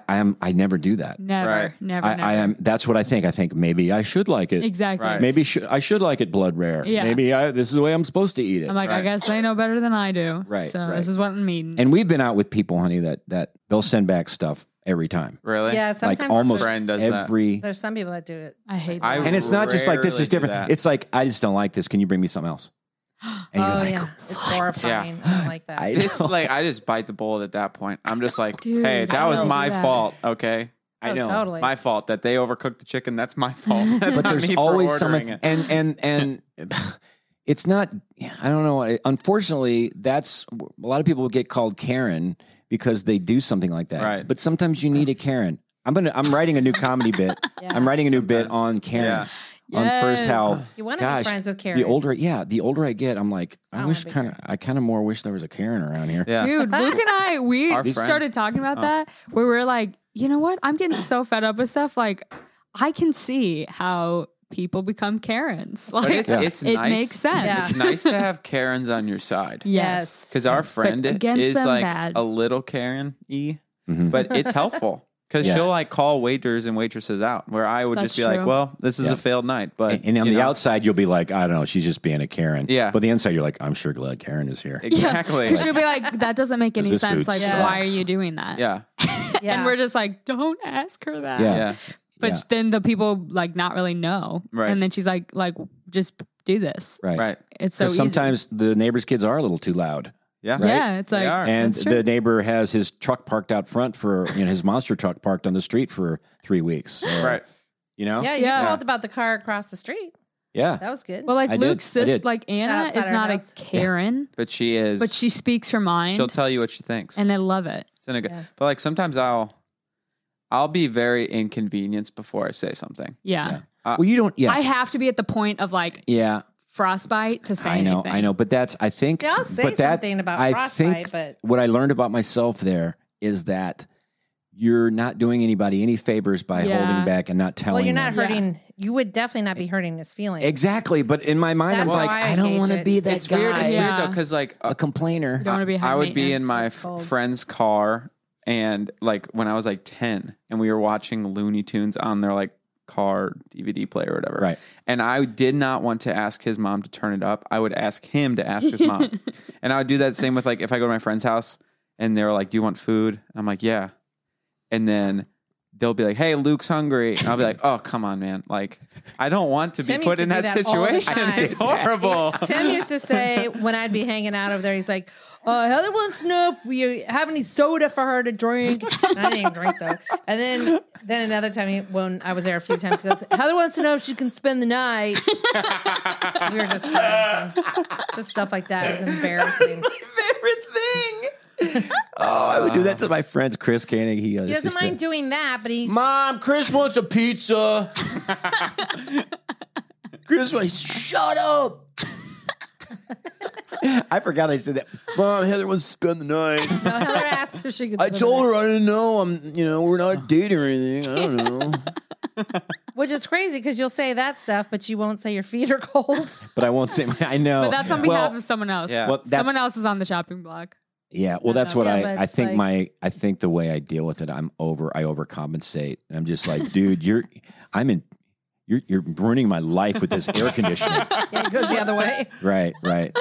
A: I never do that.
D: Never.
C: Right.
D: Never.
A: I am. That's what I think. I think maybe I should like it.
D: Exactly.
C: Right.
A: Maybe I should like it blood rare.
D: Yeah.
A: Maybe this is the way I'm supposed to eat it.
D: I'm like, I
C: Right.
D: guess they know better than I do.
A: Right,
D: So
A: right.
D: this is what I'm eating.
A: And we've been out with people, honey, that they'll send back stuff every time.
C: Really?
B: Yeah, sometimes
A: Like almost
C: Friend does that.
A: every.
B: there's some people that do it.
D: I hate
C: I
D: that.
A: And it's not just like this
C: rarely
A: is
C: do
A: different.
C: that.
A: It's like I just don't like this. Can you bring me something else? And
B: Oh,
A: like,
B: yeah. It's horrifying. I don't like that.
A: I
C: It's
A: know.
C: like I just bite the bullet at that point. I'm just like,
D: Dude,
C: hey, that
D: I
C: was
D: will do
C: my
D: that.
C: fault. Okay.
A: I
B: Oh,
A: know.
B: Totally.
C: My fault that they overcooked the chicken. That's my fault. That's
A: But
C: not
A: there's
C: me
A: always
C: for ordering
A: someone,
C: it.
A: and it's not. I don't know. Unfortunately, that's a lot of people get called Karen because they do something like that.
C: Right.
A: But sometimes you need a Karen. I'm writing a new comedy bit.
B: Yeah.
A: I'm writing a new bit on Karen.
C: Yeah.
A: On first how
B: You want to be friends with Karen.
A: the older I get, I'm like,
B: I
A: I
B: wanna
A: wish
B: be
A: I kind of more wish there was a Karen around here.
C: Yeah.
D: Dude, Luke and I, we
C: Our friend.
D: started talking about that where we're like, you know what? I'm getting so fed up with stuff. Like, I can see how people become Karens. Like,
C: But it's
D: it
C: nice.
D: makes sense.
B: Yeah.
C: It's nice to have Karens on your side.
D: Yes.
C: Because our friend
D: against
C: is
D: them,
C: like
D: bad.
C: a little Karen-y,
A: Mhm.
C: but it's helpful. Because
A: Yes.
C: she'll like call waiters and waitresses out, where I would
D: That's
C: just be like,
D: true.
C: well, this is
A: Yeah.
C: a failed night. But
A: And on
C: you
A: the
C: know,
A: outside, you'll be like, I don't know, she's just being a Karen.
C: Yeah.
A: But the inside, you're like, I'm sure glad Karen is here.
C: Exactly.
D: Because she'll be like, that doesn't make any
A: this
D: sense.
A: food
D: Like,
B: sucks.
D: why are you doing that?
C: Yeah.
B: Yeah.
D: And we're just like, don't ask her that.
A: Yeah.
C: Yeah.
D: But
A: Yeah.
D: then the people like not really know.
C: Right.
D: And then she's like, just do this.
A: Right.
C: Right.
D: It's so
A: Because
D: easy.
A: sometimes the neighbor's kids are a little too loud.
C: Yeah.
A: Right?
D: Yeah, it's
C: They
D: like,
C: are.
A: And
D: that's true.
A: the neighbor has his truck parked out front his monster truck parked on the street for 3 weeks. So,
C: Right.
A: You know?
B: Yeah, you
D: Yeah.
B: called about the car across the street.
A: Yeah.
B: That was good.
D: Well, like
A: I did.
D: Luke's
A: I
D: sis,
A: did.
D: like Anna
B: Outside
D: is
B: our
D: not
B: house.
D: a Karen,
C: But she is.
D: but she speaks her mind.
C: She'll tell you what she thinks.
D: and I love it.
C: It's in a good.
B: Yeah.
C: But like sometimes I'll be very inconvenienced before I say something.
D: Yeah.
A: Well, you don't. Yeah.
D: I have to be at the point of like
A: yeah.
D: frostbite to say
A: I know.
D: anything.
A: I know. But that's. I think.
B: See, I'll say
A: but that,
B: something about
A: I
B: frostbite,
A: think
B: but
A: what I learned about myself there is that you're not doing anybody any favors by
D: Yeah.
A: holding back and not telling.
B: well, you're not
A: them.
B: hurting. You would definitely not be hurting his feelings.
A: Exactly. But in my mind,
B: That's
A: I'm like,
B: how I
A: I don't
B: engage
A: want to
B: it.
A: be that
C: It's
A: guy.
C: weird. It's
D: Yeah.
C: weird though because like
A: A complainer.
D: You don't want to be high
C: I would be in
D: maintenance.
C: my
B: It's cold.
C: friend's car and like when I was like 10 and we were watching Looney Tunes on their like car DVD player or whatever.
A: Right.
C: And I did not want to ask his mom to turn it up. I would ask him to ask his mom. And I would do that same with like if I go to my friend's house and they're like, "Do you want food?" I'm like, "Yeah." And then they'll be like, "Hey, Luke's hungry." And I'll be like, "Oh, come on, man. Like, I don't want to
B: Tim
C: be put
B: used
C: in
B: to
C: that
B: do that all the
C: situation.
B: time.
C: It's horrible."
B: Tim used to say when I'd be hanging out over there, he's like, Heather wants to know if we have any soda for her to drink. And I didn't even drink soda. And then another time when I was there a few times, he goes, Heather wants to know if she can spend the night. We were just friends. Just stuff like that is embarrassing.
A: Favorite thing. Oh, I would do that to my friends. Chris Koenig. He
B: He doesn't mind doing that, but he
A: Mom, Chris wants a pizza. Chris wants. Shut up. I forgot I said that. Mom, Heather wants to spend the night.
B: no, Heather asked if she could.
A: I
B: spend
A: told
B: the
A: her I didn't know. We're not dating or anything. I don't know.
B: night. Which is crazy because you'll say that stuff, but you won't say your feet are cold.
A: But I won't say. I know.
D: But that's on behalf of someone else.
C: Yeah.
A: Well, that's-
D: Someone else is on the chopping block.
A: Yeah, well, that's what
B: Yeah, but
A: I
B: it's
A: think.
B: like-
A: I think the way I deal with it, I overcompensate, and I'm just like, dude, you're ruining my life with this air conditioning.
B: Yeah, it goes the other way.
A: Right.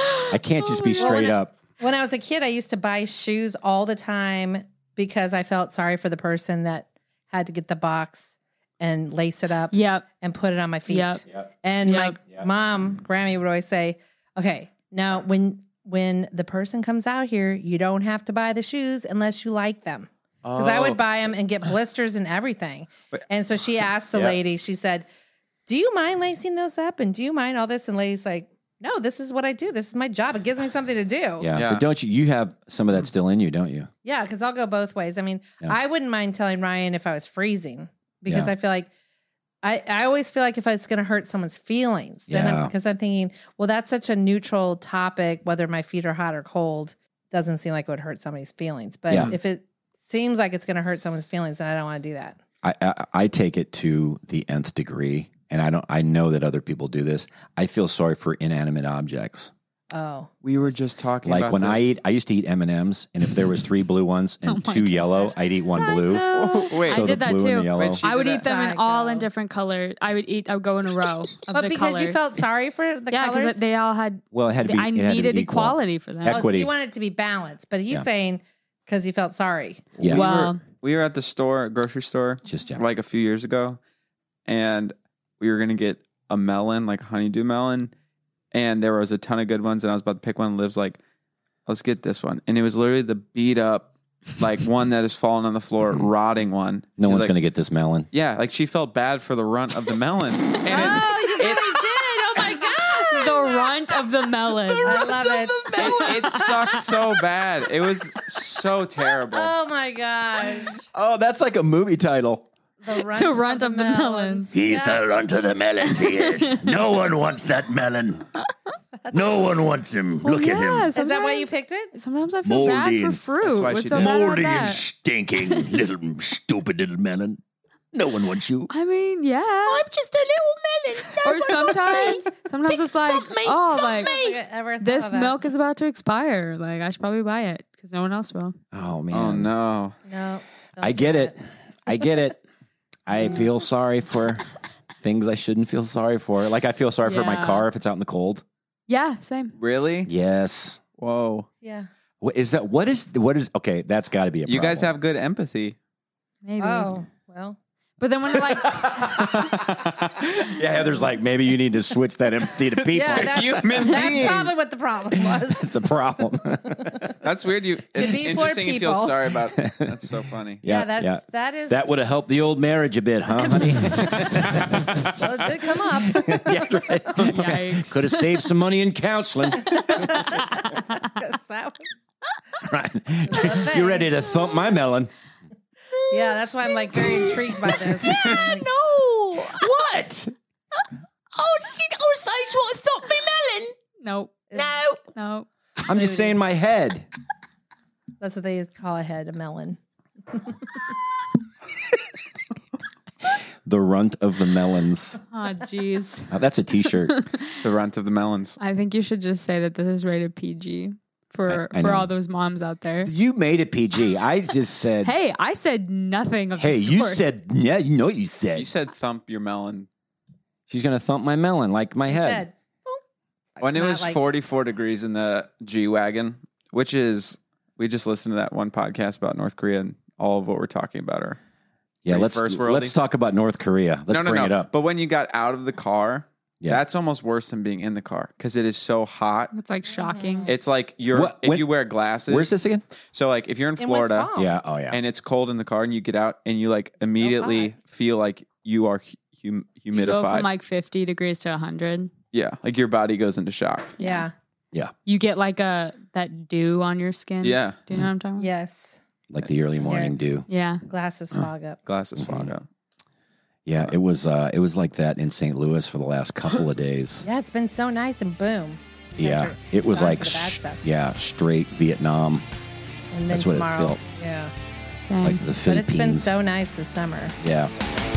A: I can't just be straight up.
B: When I was a kid, I used to buy shoes all the time because I felt sorry for the person that had to get the box and lace it up
D: Yep.
B: and put it on my feet.
D: Yep.
B: And
D: Yep.
B: my mom, Grammy, would always say, okay, now when the person comes out here, you don't have to buy the shoes unless you like them. Because I would buy them and get blisters and everything. And so she asked the lady, she said, do you mind lacing those up? And do you mind all this? And the lady's like, no, this is what I do. This is my job. It gives me something to do.
A: Yeah, but don't you have some of that still in you, don't you?
B: Yeah, because I'll go both ways. I mean,
A: Yeah.
B: I wouldn't mind telling Ryan if I was freezing because
A: Yeah.
B: I feel like I always feel like if it's going to hurt someone's feelings, then
A: Yeah.
B: because I'm thinking, well, that's such a neutral topic, whether my feet are hot or cold, doesn't seem like it would hurt somebody's feelings. But
A: Yeah.
B: if it seems like it's going to hurt someone's feelings, then I don't want to do that.
A: I take it to the nth degree, and I know that other people do this. I feel sorry for inanimate objects.
B: Oh,
C: We were just talking
A: Like
C: about
A: when
C: this.
A: I used to eat M&Ms, and if there was 3 blue ones and
D: Oh my
A: 2 yellow,
D: gosh.
A: I'd eat 1 blue.
C: Wait,
D: I
A: So the
D: did that
A: blue and
D: too.
A: the yellow.
C: Wait, she
D: I would
C: did
D: eat them in
B: Psycho.
D: all in different colors. I would go in a row of
B: but
D: the
B: because
D: colors.
B: you felt sorry for the
D: yeah,
B: colors.
D: because they all had.
A: Well, it had to be.
D: I
A: it had to be
D: needed
A: equal.
D: equality for them.
A: Heck,
B: Oh, so
A: equity.
B: you want it to be balanced, but he's
A: Yeah.
B: saying because he felt sorry.
A: Yeah,
D: Well,
C: we were at the store, grocery store,
A: just yeah.
C: like a few years ago, and we were gonna get a melon, like a honeydew melon, and there was a ton of good ones, and I was about to pick one. And Liv's like, "Let's get this one," and it was literally the beat up, like one that is falling on the floor, rotting one.
A: No
C: She's
A: one's
C: like,
A: gonna get this melon.
C: Yeah, like she felt bad for the runt of the melons, and
B: Oh, you really did! Oh my god!
D: the runt of the melon.
B: I love it.
C: it sucked so bad. It was so terrible.
B: Oh my gosh!
A: Oh, that's like a movie title.
B: The runt,
D: The runt of the melons.
E: He's the runt of the melons, he is. No one wants that melon. No one wants him. Look at him.
B: Is that why you picked it?
D: Sometimes I feel bad
E: Moldy
D: for
E: and-
D: fruit.
C: That's why
D: What's
C: she
D: so
C: did.
D: bad about
E: Moldy and
D: that?
E: stinking little stupid little melon. No one wants you.
D: I mean, yeah. I'm just a little melon. Or sometimes it's like,
B: Ever thought
D: this
B: of that?
D: milk is about to expire. Like, I should probably buy it because no one else will.
A: Oh man.
C: Oh no.
B: No, don't
A: I
B: do
A: get
B: that.
A: it. I get it. I feel sorry for things I shouldn't feel sorry for. Like I feel sorry for my
D: Yeah.
A: car if it's out in the cold.
D: Yeah, same.
C: Really?
A: Yes.
C: Whoa.
B: Yeah.
A: What is that? What is? Okay, that's got to be a.
C: You guys
A: problem.
C: have good empathy.
D: Maybe.
B: Oh well.
D: But then when you're like,
A: Yeah, Heather's like maybe you need to switch that empathy to pizza.
B: Yeah, that's,
C: Human
B: that's
C: beings.
B: probably what the problem was.
A: It's a problem.
C: That's weird. It's
B: be for
C: interesting you feel
B: people.
C: sorry about. That's so funny.
B: Yeah, that is.
A: That would have helped the old marriage a bit, huh, honey?
B: well, it did come up.
A: Yeah, right.
D: Yikes.
A: Could have saved some money in counseling.
B: 'Cause that was-
A: Right.
B: thing.
A: You ready to thump my melon?
B: yeah, that's why I'm like very intrigued by this. Like,
D: No.
A: What? I want to thump my melon.
D: Nope. No.
A: I'm just saying my head.
B: that's what they call a head, a melon.
A: The runt of the melons.
D: Oh, jeez.
A: That's a T-shirt.
C: The runt of the melons.
D: I think you should just say that this is rated PG for
A: I know.
D: all those moms out there.
A: You made it PG. I just said,
D: Hey, I said nothing of
A: hey,
D: the
A: you
D: sort.
A: said, yeah, you know what you said.
C: You said thump your melon.
A: She's going to thump my melon like my head.
B: Said, "Boom."
C: When it
B: It's
C: was
B: not like-
C: 44 degrees in the G-Wagon, which is, we just listened to that one podcast about North Korea and all of what we're talking about are.
A: Yeah,
C: Pretty
A: let's
C: first worldly.
A: let's talk about North Korea. Let's bring it up.
C: But when you got out of the car,
A: Yeah.
C: that's almost worse than being in the car because it is so hot.
D: It's like shocking.
C: It's like you're
A: What-
C: if
A: when-
C: you wear glasses.
A: Where's this again?
C: So like if you're in
B: In West
C: Florida
B: Palm.
A: Yeah. Oh, yeah.
C: and it's cold in the car and you get out and you like immediately feel like you are
D: You go
C: humidified.
D: from like 50 degrees to 100.
C: Yeah, like your body goes into shock.
B: Yeah.
D: You get like that dew on your skin.
C: Yeah,
D: Do you know what I'm talking about?
B: Yes.
A: Like the early morning dew.
D: Yeah.
B: Glasses fog up.
C: glasses fog up.
A: Yeah, it was like that in St. Louis for the last couple of days.
B: Yeah, it's been so nice and boom. You guys
A: Yeah,
B: are
A: it was
B: gone
A: like
B: for the bad stuff.
A: straight Vietnam,
B: And then
A: that's what it
B: tomorrow.
A: felt.
B: Yeah.
D: Dang.
A: like the
B: But
A: Philippines.
B: it's been so nice this summer.
A: Yeah.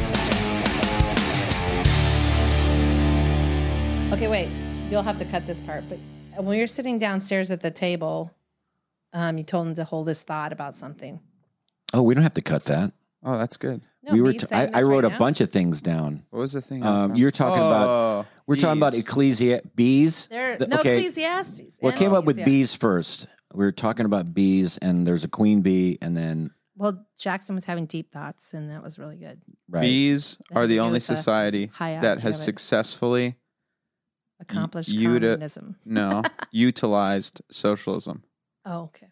B: Okay, wait. You'll have to cut this part. But when we were sitting downstairs at the table, you told him to hold his thought about something.
A: Oh, we don't have to cut that.
C: Oh, that's good.
B: No,
A: we were.
B: me saying
A: I
B: this
A: wrote
B: right
A: a
B: now?
A: bunch of things down.
C: What was the thing?
A: You're talking about.
C: Oh,
A: We're talking about
C: bees.
A: bees.
B: There,
A: The-
B: no
A: okay.
B: Ecclesiastes.
A: What
B: And
A: came up with
B: Ecclesiastes.
A: bees first? We were talking about bees, and there's a queen bee, and then
B: Well, Jackson was having deep thoughts, and that was really good.
A: right.
C: Bees
B: That
C: are
B: had to
C: the
B: do
C: only
B: with the
C: society
B: hierarchy
C: that has
B: of it.
C: successfully
B: Accomplished
C: you to-
B: communism.
C: utilized socialism.
B: Oh, okay.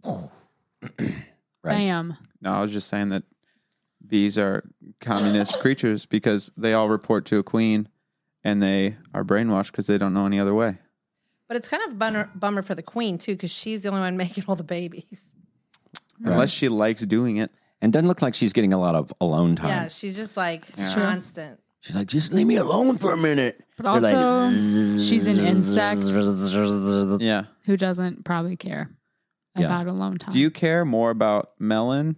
A: Right.
D: Bam.
C: No, I was just saying that bees are communist creatures because they all report to a queen and they are brainwashed because they don't know any other way.
B: But it's kind of a bummer for the queen, too, because she's the only one making all the babies.
A: Right.
C: Unless she likes doing it.
A: And doesn't look like she's getting a lot of alone time.
B: Yeah, she's just like
D: true.
B: constant.
A: She's like, just leave me alone for a minute.
D: But
A: They're like,
D: also, she's an insect
C: Yeah.
D: who doesn't probably care
A: Yeah.
D: about alone time.
C: Do you care more about melons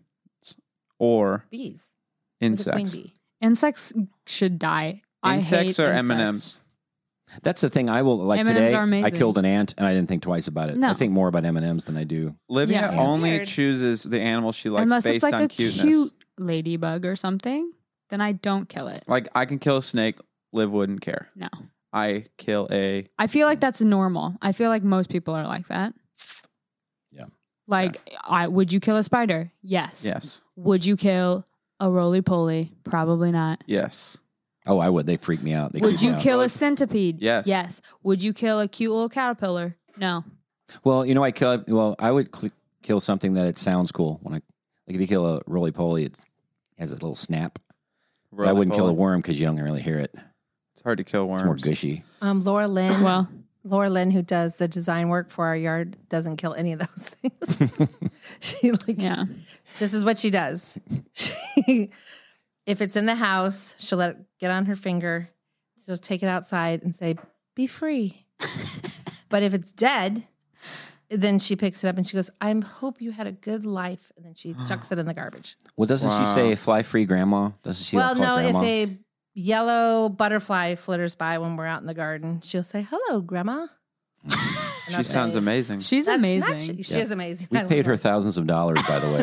C: or
B: Bees. With the queen
C: insects?
B: bee.
D: Insects should die.
C: Insects
D: I
C: or
D: hate
C: M&Ms?
A: That's the thing. I will like
D: M&Ms
A: today.
D: are
A: I
D: amazing.
A: killed an ant, and I didn't think twice about it.
D: No.
A: I think more about M&Ms than I do.
C: Livia
D: Yeah.
C: only
B: Weird.
C: chooses the animal she likes
D: Unless
C: based
D: it's like
C: on
D: a
C: cuteness.
D: cute ladybug or something, then I don't kill it.
C: Like I can kill a snake, Liv wouldn't care.
D: No.
C: I kill a
D: I feel like that's normal. I feel like most people are like that.
A: Yeah.
D: Like, would you kill a spider? Yes.
C: yes.
D: Would you kill a roly-poly? Probably not.
C: Yes.
A: Oh, I would. They freak me out. They
D: Would
A: creep me
D: you
A: out.
D: kill a centipede?
C: Yes.
D: Yes. Would you kill a cute little caterpillar? No.
A: Well, you know, I would kill something that it sounds cool. When like if you kill a roly poly, it has a little snap. But I wouldn't kill a worm because you don't really hear it.
C: It's hard to kill worms.
A: It's more gushy.
B: Laura Lynn.
D: Well,
B: Laura Lynn, who does the design work for our yard, doesn't kill any of those things. She
D: yeah.
B: This is what she does. She, if it's in the house, she'll let it get on her finger. She'll take it outside and say, "Be free." But if it's dead, then she picks it up and she goes, "I hope you had a good life," and then she chucks it in the garbage.
A: Well, doesn't she
C: Wow.
A: say fly free grandma? Doesn't she?
B: Well,
A: call
B: no,
A: grandma?
B: if a yellow butterfly flitters by when we're out in the garden, she'll say, "Hello, Grandma." And
C: She
B: I'll
C: sounds
B: say,
C: amazing.
D: She's
B: "That's
D: amazing.
B: not she is amazing.
A: we
B: I
A: paid
B: love
A: her thousands of dollars, by the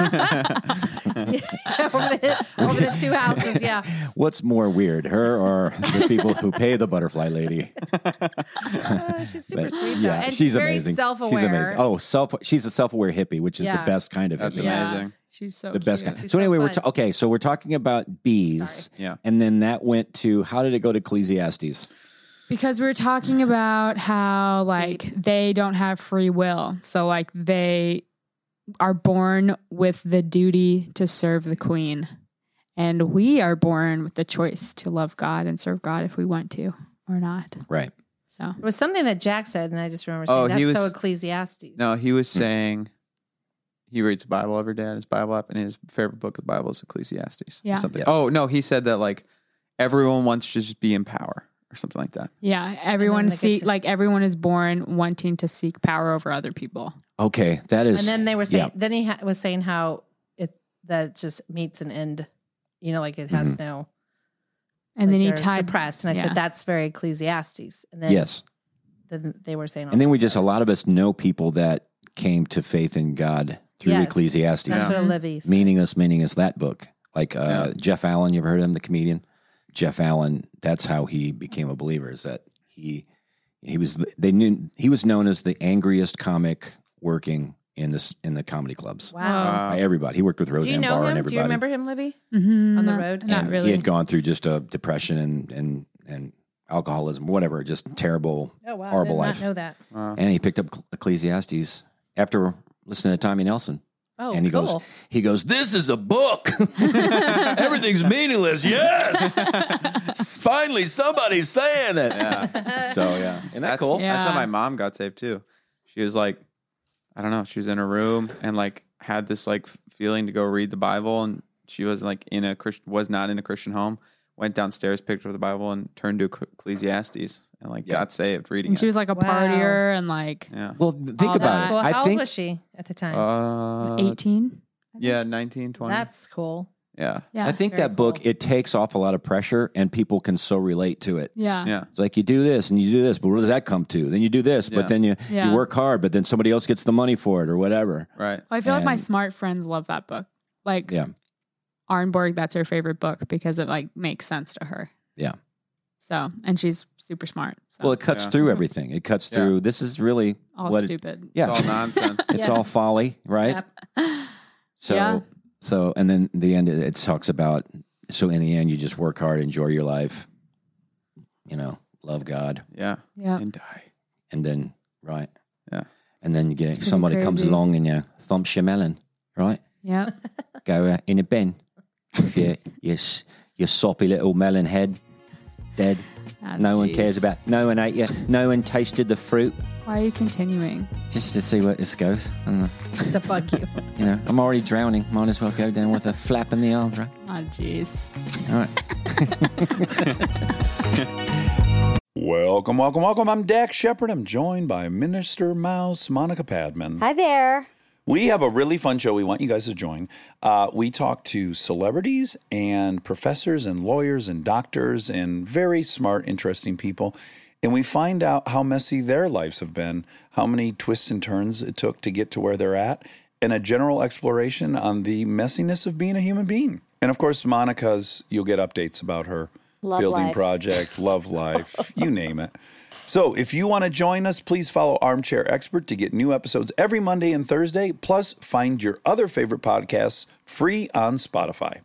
A: way.
B: over the two houses. Yeah,
A: What's more weird, her or the people who pay the butterfly lady?
B: she's super
A: But,
B: sweet.
A: yeah,
B: though. And
A: she's
B: very
A: amazing.
B: Self-aware.
A: She's amazing. Oh, she's a self-aware hippie, which is
B: Yeah.
A: the best kind of
C: That's
A: hippie.
C: amazing.
D: She's so
A: The best
D: cute.
A: kind.
B: She's
A: So
B: so
A: anyway,
B: fun.
A: okay. So we're talking about bees,
C: Yeah.
A: and then that went to how did it go to Ecclesiastes?
D: Because we were talking about how like they don't have free will. So like they are born with the duty to serve the queen. And we are born with the choice to love God and serve God if we want to or not.
A: Right.
D: So
B: It was something that Jack said, and I just remember saying that's so Ecclesiastes.
C: No, he was saying he reads the Bible every day on his Bible app, and his favorite book of the Bible is Ecclesiastes.
D: Yeah.
C: Or something.
A: Yes.
C: Oh, no, he said that like everyone wants to just be in power or something like that.
D: yeah, everyone
B: they get to-
D: like everyone is born wanting to seek power over other people.
A: Okay, that is.
B: And then they were saying,
A: yeah.
B: then he was saying how it just meets an end, like it has
A: Mm-hmm.
B: no.
D: And then he
B: they're
D: tied
B: depressed, and I
D: yeah.
B: said that's very Ecclesiastes. And then
A: Yes.
B: then they were saying,
A: And then a lot of us know people that came to faith in God through
B: Yes.
A: Ecclesiastes.
B: That's what Olivia said.
A: Meaningless, that book. Like Jeff Allen, you ever heard of him, the comedian? Jeff Allen, that's how he became a believer, is that he was known as the angriest comic working in the comedy clubs.
B: Wow.
A: By everybody. He worked with
B: Do you
A: Roseanne
B: know
A: Barr and
B: him?
A: everybody.
B: Do you remember him, Libby?
D: Mm-hmm.
B: On the road?
D: Not
A: And
D: really.
A: He had gone through just a depression and alcoholism, whatever, just terrible,
B: Oh wow,
A: horrible
B: I did
A: life.
B: not know that.
A: And he picked up Ecclesiastes after listening to Tommy Nelson.
B: Oh,
A: And
B: cool.
A: he goes, this is a book. Everything's meaningless. Yes. Finally, somebody's saying it.
C: Yeah.
A: So, yeah. Isn't that cool?
D: Yeah.
C: That's how my mom got saved too. She was like, I don't know, she was in a room and like had this like feeling to go read the Bible, and she was like was not in a Christian home. Went downstairs, picked up the Bible, and turned to Ecclesiastes, and like got saved reading
D: And she
C: it.
D: was like a
B: Wow.
D: partier and like
C: Yeah.
A: Well, think
D: Oh,
A: about
B: That's
A: it.
B: cool.
A: I
B: How
A: think
B: old was she at the time?
D: 18.
C: Yeah, 19, 20.
B: That's cool.
C: yeah.
D: Yeah.
A: I think
B: very
A: that book,
B: cool.
A: it takes off a lot of pressure, and people can so relate to it.
D: Yeah.
C: Yeah.
A: It's like you do this and you do this, but what does that come to? Then you do this,
C: Yeah.
A: but then you
D: Yeah.
A: work hard, but then somebody else gets the money for it or whatever.
C: Right.
D: Well, I feel like my
A: And-
D: smart friends love that book. Like
A: Yeah.
D: Arnborg, that's her favorite book because it like makes sense to her.
A: Yeah.
D: So, and she's super smart. So
A: Well, it cuts
C: Yeah.
A: through everything. It cuts
C: Yeah.
A: through. This is really
D: all
A: what
D: stupid.
A: yeah.
C: It's all nonsense.
A: It's
B: Yeah.
A: all folly, right?
B: Yep.
A: So,
D: Yeah.
A: so, and then the end, it talks about, so in the end, you just work hard, enjoy your life, love God,
C: Yeah.
D: Yeah.
C: And die.
A: and then, right.
C: Yeah.
A: And then you get,
D: pretty
A: somebody comes
D: crazy.
A: along and you thumps your melon, right?
D: Yeah.
A: Go in a bin. Your soppy little melon head, dead.
D: Ah,
A: No one
D: jeez.
A: cares about, no one ate you. No one tasted the fruit.
D: Why are you continuing?
A: Just to see where this goes. I don't know.
B: Just to bug you.
A: I'm already drowning. Might as well go down with a flap in the arms, right?
D: Oh, jeez.
A: All right.
F: Welcome. I'm Dak Shepard. I'm joined by Minister Mouse Monica Padman.
G: Hi there.
F: We have a really fun show we want you guys to join. We talk to celebrities and professors and lawyers and doctors and very smart, interesting people. And we find out how messy their lives have been, how many twists and turns it took to get to where they're at, and a general exploration on the messiness of being a human being. And of course, Monica's, you'll get updates about her
G: Love
F: building
G: life.
F: project, love life, you name it. So if you want to join us, please follow Armchair Expert to get new episodes every Monday and Thursday. Plus, find your other favorite podcasts free on Spotify.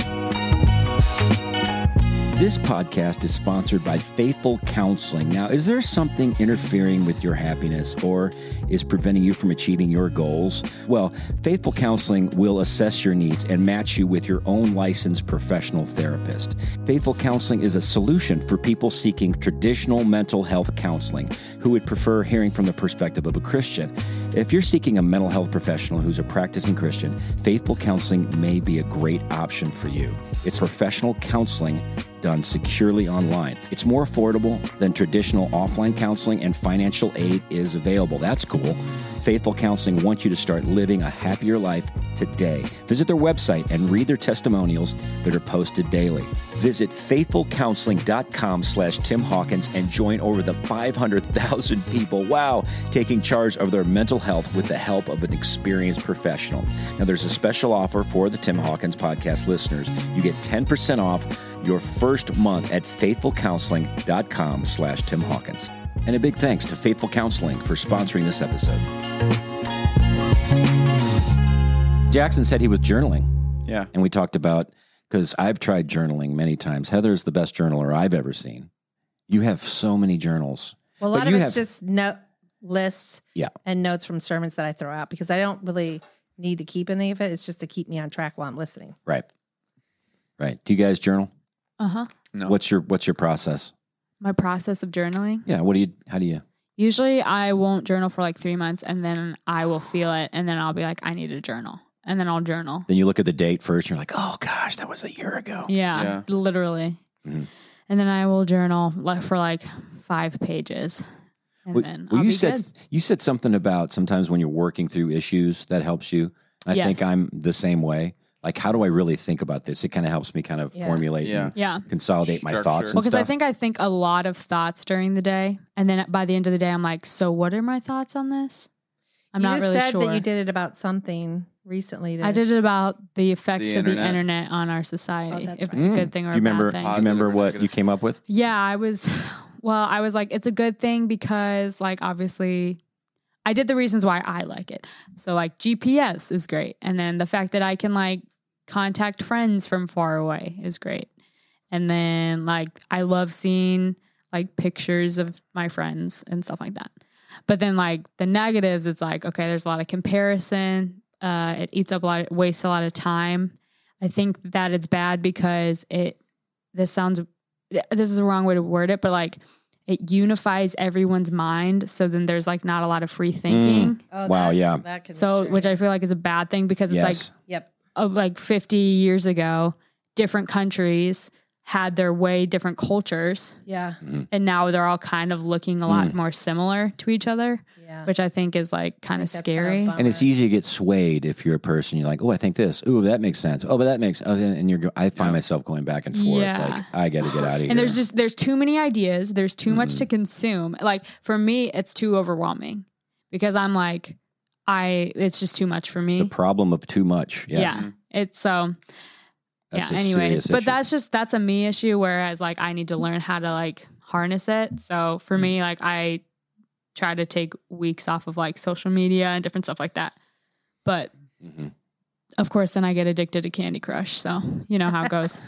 A: This podcast is sponsored by Faithful Counseling. Now, is there something interfering with your happiness or is preventing you from achieving your goals? Well, Faithful Counseling will assess your needs and match you with your own licensed professional therapist. Faithful Counseling is a solution for people seeking traditional mental health counseling who would prefer hearing from the perspective of a Christian. If you're seeking a mental health professional who's a practicing Christian, Faithful Counseling may be a great option for you. It's professional counseling done securely online. It's more affordable than traditional offline counseling, and financial aid is available. That's cool. Faithful Counseling wants you to start living a happier life today. Visit their website and read their testimonials that are posted daily. Visit faithfulcounseling.com/Tim Hawkins and join over the 500,000 people, taking charge of their mental health with the help of an experienced professional. Now, there's a special offer for the Tim Hawkins podcast listeners. You get 10% off your first month at faithfulcounseling.com/Tim Hawkins. And a big thanks to Faithful Counseling for sponsoring this episode. Jackson said he was journaling.
C: Yeah.
A: And we talked about, because I've tried journaling many times. Heather's the best journaler I've ever seen. You have so many journals.
B: Well, a
A: But
B: lot of
A: you
B: it's just note lists
A: Yeah.
B: and notes from sermons that I throw out because I don't really need to keep any of it. It's just to keep me on track while I'm listening.
A: Right. Right. Do you guys journal?
D: Uh-huh.
C: No.
A: What's your process?
D: My process of journaling.
A: Yeah. How do you?
D: Usually I won't journal for like 3 months and then I will feel it and then I'll be like, I need to journal. And then I'll journal.
A: Then you look at the date first and you're like, oh gosh, that was a year ago.
D: Yeah. Literally.
A: Mhm.
D: And then I will journal for like 5 pages. And then I'll
A: you
D: be
A: said
D: good.
A: you said something about sometimes when you're working through issues that helps you. I
D: Yes.
A: think I'm the same way. Like, how do I really think about this? It kind of helps me kind of
B: Yeah.
A: formulate
C: Yeah.
A: and
D: Yeah.
A: consolidate my
C: Structure.
A: thoughts
D: Well,
A: and
D: because
A: stuff.
D: I think a lot of thoughts during the day. And then by the end of the day, I'm like, so what are my thoughts on this? I'm
B: you
D: not
B: just
D: really
B: said
D: sure.
B: that you did it about something recently.
D: I did it about the effects
C: The
D: of the
C: internet.
D: internet on our society,
B: Oh, that's
D: if it's a good thing or
A: do you
D: a
A: remember?
D: bad
A: Do
D: thing.
A: you remember
C: Positive or
A: what
C: negative?
A: you came up with?
D: Yeah, I was like, it's a good thing because like obviously I did the reasons why I like it. So like GPS is great. And then the fact that I can like contact friends from far away is great. And then like I love seeing like pictures of my friends and stuff like that. But then like the negatives, it's like, okay, there's a lot of comparison. It eats up wastes a lot of time. I think that it's bad because this is the wrong way to word it, but like it unifies everyone's mind. So then there's like not a lot of free thinking.
B: Oh,
A: Wow, yeah.
B: That can be
D: So,
B: true.
D: which I feel like is a bad thing because it's
A: Yes.
B: Yep.
D: like 50 years ago, different countries had their way different cultures.
B: Yeah.
D: And now they're all kind of looking a lot more similar to each other,
B: Yeah.
D: which I think is like kind of
B: That's
D: scary.
B: kind of a
A: And it's
B: bummer.
A: easy to get swayed if you're a person. You're like, oh, I think this. Oh, that makes sense. Oh, but that makes. Oh, and I find myself going back and forth.
D: Yeah.
A: Like, I got to get out of here.
D: And there's too many ideas. There's too much to consume. Like for me, it's too overwhelming because I'm like, it's just too much for me.
A: the problem of too much. Yes.
D: Yeah. It's so,
A: That's a
D: yeah. Anyways,
A: serious
D: but
A: issue.
D: that's a me issue. Whereas like I need to learn how to like harness it. So for me, like I try to take weeks off of like social media and different stuff like that. But of course, then I get addicted to Candy Crush. So you know how it goes.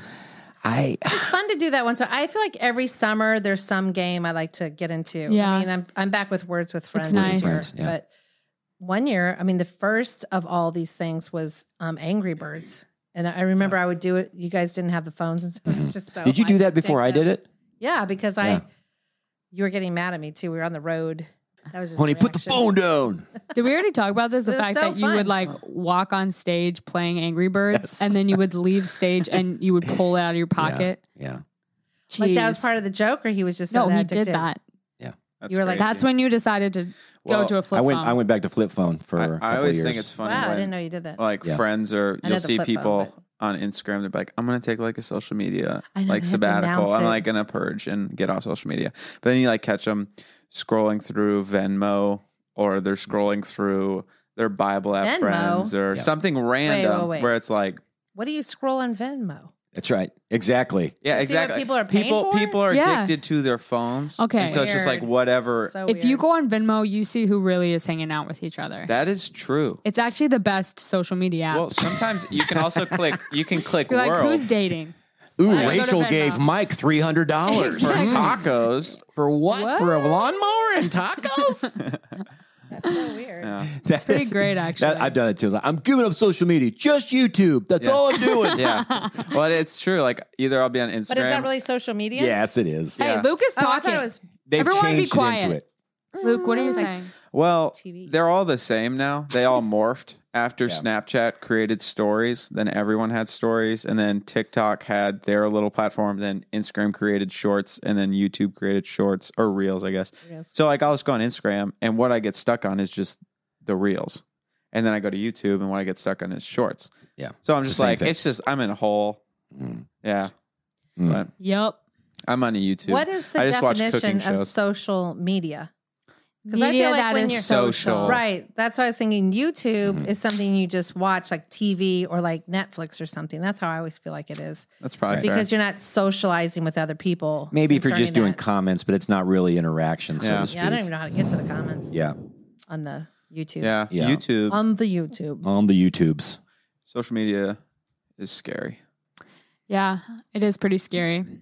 B: It's fun to do that once. I feel like every summer there's some game I like to get into.
D: Yeah.
B: I mean, I'm back with Words with Friends
D: nice.
B: this year,
A: Yeah.
B: but one year, I mean, the first of all these things was Angry Birds, and I remember I would do it. You guys didn't have the phones, and so it was just so.
A: Did you do that before I
B: addictive.
A: did it?
B: Yeah, because
A: Yeah.
B: you were getting mad at me too. We were on the road. That was just
A: Honey,
B: a
A: put the
B: reaction.
A: phone down.
D: Did we already talk about this? The
B: It was
D: fact
B: so
D: that you
B: fun.
D: would like walk on stage playing Angry Birds
A: Yes.
D: and then you would leave stage and you would pull it out of your pocket.
A: Yeah.
B: Like that was
D: Jeez.
B: part of the joke, or he was just so
D: No, he
B: addicted?
D: did that.
C: That's
B: You were like,
C: crazy.
D: That's when you decided to go
C: Well,
D: to a flip
A: I went.
D: phone.
A: I went back to flip phone for a couple
C: I always
A: years.
C: think it's funny
B: Wow, I
C: when
B: didn't know you did that.
C: like
A: Yeah.
C: friends or
B: I know
C: you'll
B: the
C: see
B: flip
C: people
B: phone,
C: on Instagram. They're like, I'm gonna take like a social media
B: I know,
C: like
B: they have to
C: sabbatical.
B: announce
C: I'm
B: it.
C: like gonna purge and get off social media. But then you like catch them scrolling through Venmo or they're scrolling through their Bible app
B: Venmo?
C: friends or
A: Yeah.
C: something random
B: wait.
C: where it's like,
B: What do you scroll on Venmo?
A: That's right. Exactly.
C: yeah,
B: To see what
C: exactly.
B: people are paying for?
C: People are
D: Yeah.
C: addicted to their phones.
D: Okay.
C: and so it's just like
B: Weird.
C: whatever.
B: So
D: if you
B: weird.
D: go on Venmo, you see who really is hanging out with each other.
C: That is true.
D: It's actually the best social media app.
C: Well, sometimes you can also click. You can click
D: You're like,
C: world
D: who's dating?
A: Ooh,
D: I go to
A: Rachel
D: Venmo.
A: gave Mike $300
C: for tacos.
A: for what? For a lawnmower and tacos?
B: That's so weird.
C: Yeah.
A: That
D: Pretty
A: is-
D: great, actually.
A: I've done it too. Like, I'm giving up social media, just YouTube. That's
C: Yeah.
A: all I'm doing.
C: Yeah. Well, it's true. Like either I'll be on Instagram.
B: But is that really social media?
A: Yes, it is.
D: Hey,
C: Yeah.
D: Luke is
B: Oh, I
D: talking.
B: thought it was.
A: They've
D: Everyone be
A: changed it
D: quiet.
A: into it.
D: Luke, what are you
B: Like-
D: saying?
C: Well,
B: TV.
C: they're all the same now. They all morphed after
A: Yeah.
C: Snapchat created stories. Then everyone had stories, and then TikTok had their little platform. Then Instagram created shorts, and then YouTube created shorts or reels, I guess.
B: Reels.
C: So like I'll just go on Instagram, and what I get stuck on is just the reels, and then I go to YouTube, and what I get stuck on is shorts.
A: Yeah.
C: So I'm
A: It's
C: just
A: the same
C: like,
A: thing.
C: it's just I'm in a hole.
A: Mm.
C: Yeah,
A: Mm.
C: but
D: Yep.
C: I'm on YouTube.
B: What is the
C: I just watch
B: definition
C: cooking
B: of
C: shows.
B: social media? 'Cause
D: Media
B: I feel like
D: that
B: when
D: is
B: you're
C: social.
B: right, that's why I was thinking YouTube
C: Mm-hmm.
B: is something you just watch, like TV or like Netflix or something. That's how I always feel like it is,
C: That's probably fair.
B: because you're not socializing with other people.
A: Maybe if you're
B: concerning
A: just doing
B: that.
A: comments, but it's not really interaction, so
C: Yeah.
A: to speak.
B: Yeah, I don't even know how to get to the comments
A: Yeah.
B: on the YouTube.
C: Yeah,
A: Yeah.
C: YouTube,
B: On the YouTube.
A: On the YouTubes.
C: social media is scary.
D: Yeah, it is pretty scary.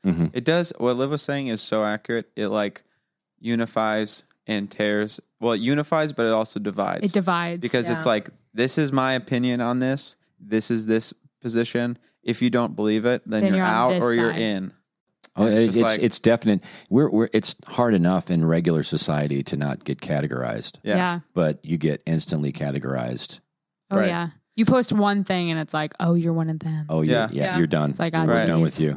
A: Mhm.
C: It does. What Liv was saying is so accurate. It like unifies and tears. Well, it unifies, but it also divides.
D: It divides.
C: because it's like, this is my opinion on this. This is this position. If you don't believe it, then
D: Then
C: you're
D: you're on
C: out
D: this
C: or you're
D: side.
C: in.
A: Oh,
C: It's just
A: it's
C: like-
A: definite. It's hard enough in regular society to not get categorized,
D: yeah.
A: but you get instantly categorized.
D: Oh
C: Right.
D: yeah. You post one thing and it's like, oh, you're one of them.
A: Oh,
C: Yeah.
B: Yeah.
A: you're done.
D: It's like,
A: we're
C: Right.
A: done with you.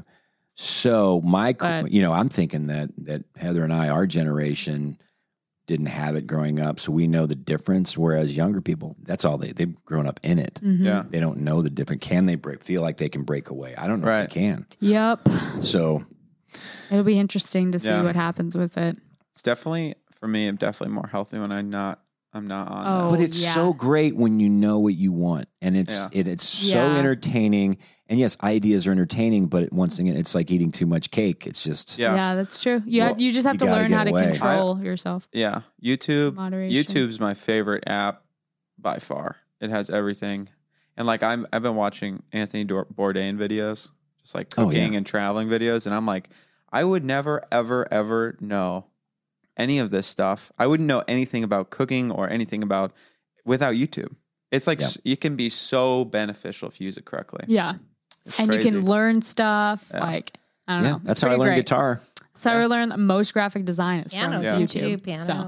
A: So
D: But-
A: I'm thinking that Heather and I, our generation, didn't have it growing up, so we know the difference. Whereas younger people, that's all they've grown up in it.
D: Mhm.
C: Yeah.
A: They don't know the difference. Can they feel like they can break away? I don't know
C: Right.
A: if they can.
D: Yep.
A: So
D: It'll be interesting to see
C: Yeah.
D: what happens with it.
C: It's definitely, for me, I'm definitely more healthy when I'm not on
D: Oh,
A: but it's
D: yeah.
A: so great when you know what you want, and it's so
D: Yeah.
A: entertaining. And yes, ideas are entertaining, but once again, it's like eating too much cake. It's just
C: Yeah.
D: That's true.
A: Well,
D: You just have
A: you
D: to
A: gotta
D: learn
A: get
D: how to
A: away.
D: control yourself.
C: Yeah. YouTube.
D: Moderation.
C: YouTube's my favorite app by far. It has everything. And like I've been watching Anthony Bourdain videos, just like
A: Oh,
C: cooking
A: yeah.
C: and traveling videos, and I'm like, I would never ever ever know any of this stuff. I wouldn't know anything about cooking or anything about without YouTube. It's like
A: Yeah.
C: it can be so beneficial if you use it correctly.
D: Yeah.
C: It's
D: And
C: crazy.
D: you can learn stuff.
C: Yeah.
D: Like, I don't
A: yeah.
D: know.
A: That's
D: It's
A: how I
D: pretty
A: learned
D: great.
A: guitar.
D: So I learned most graphic design is
B: Piano.
D: from
C: Yeah.
B: Did you do
D: YouTube.
B: piano?
D: So,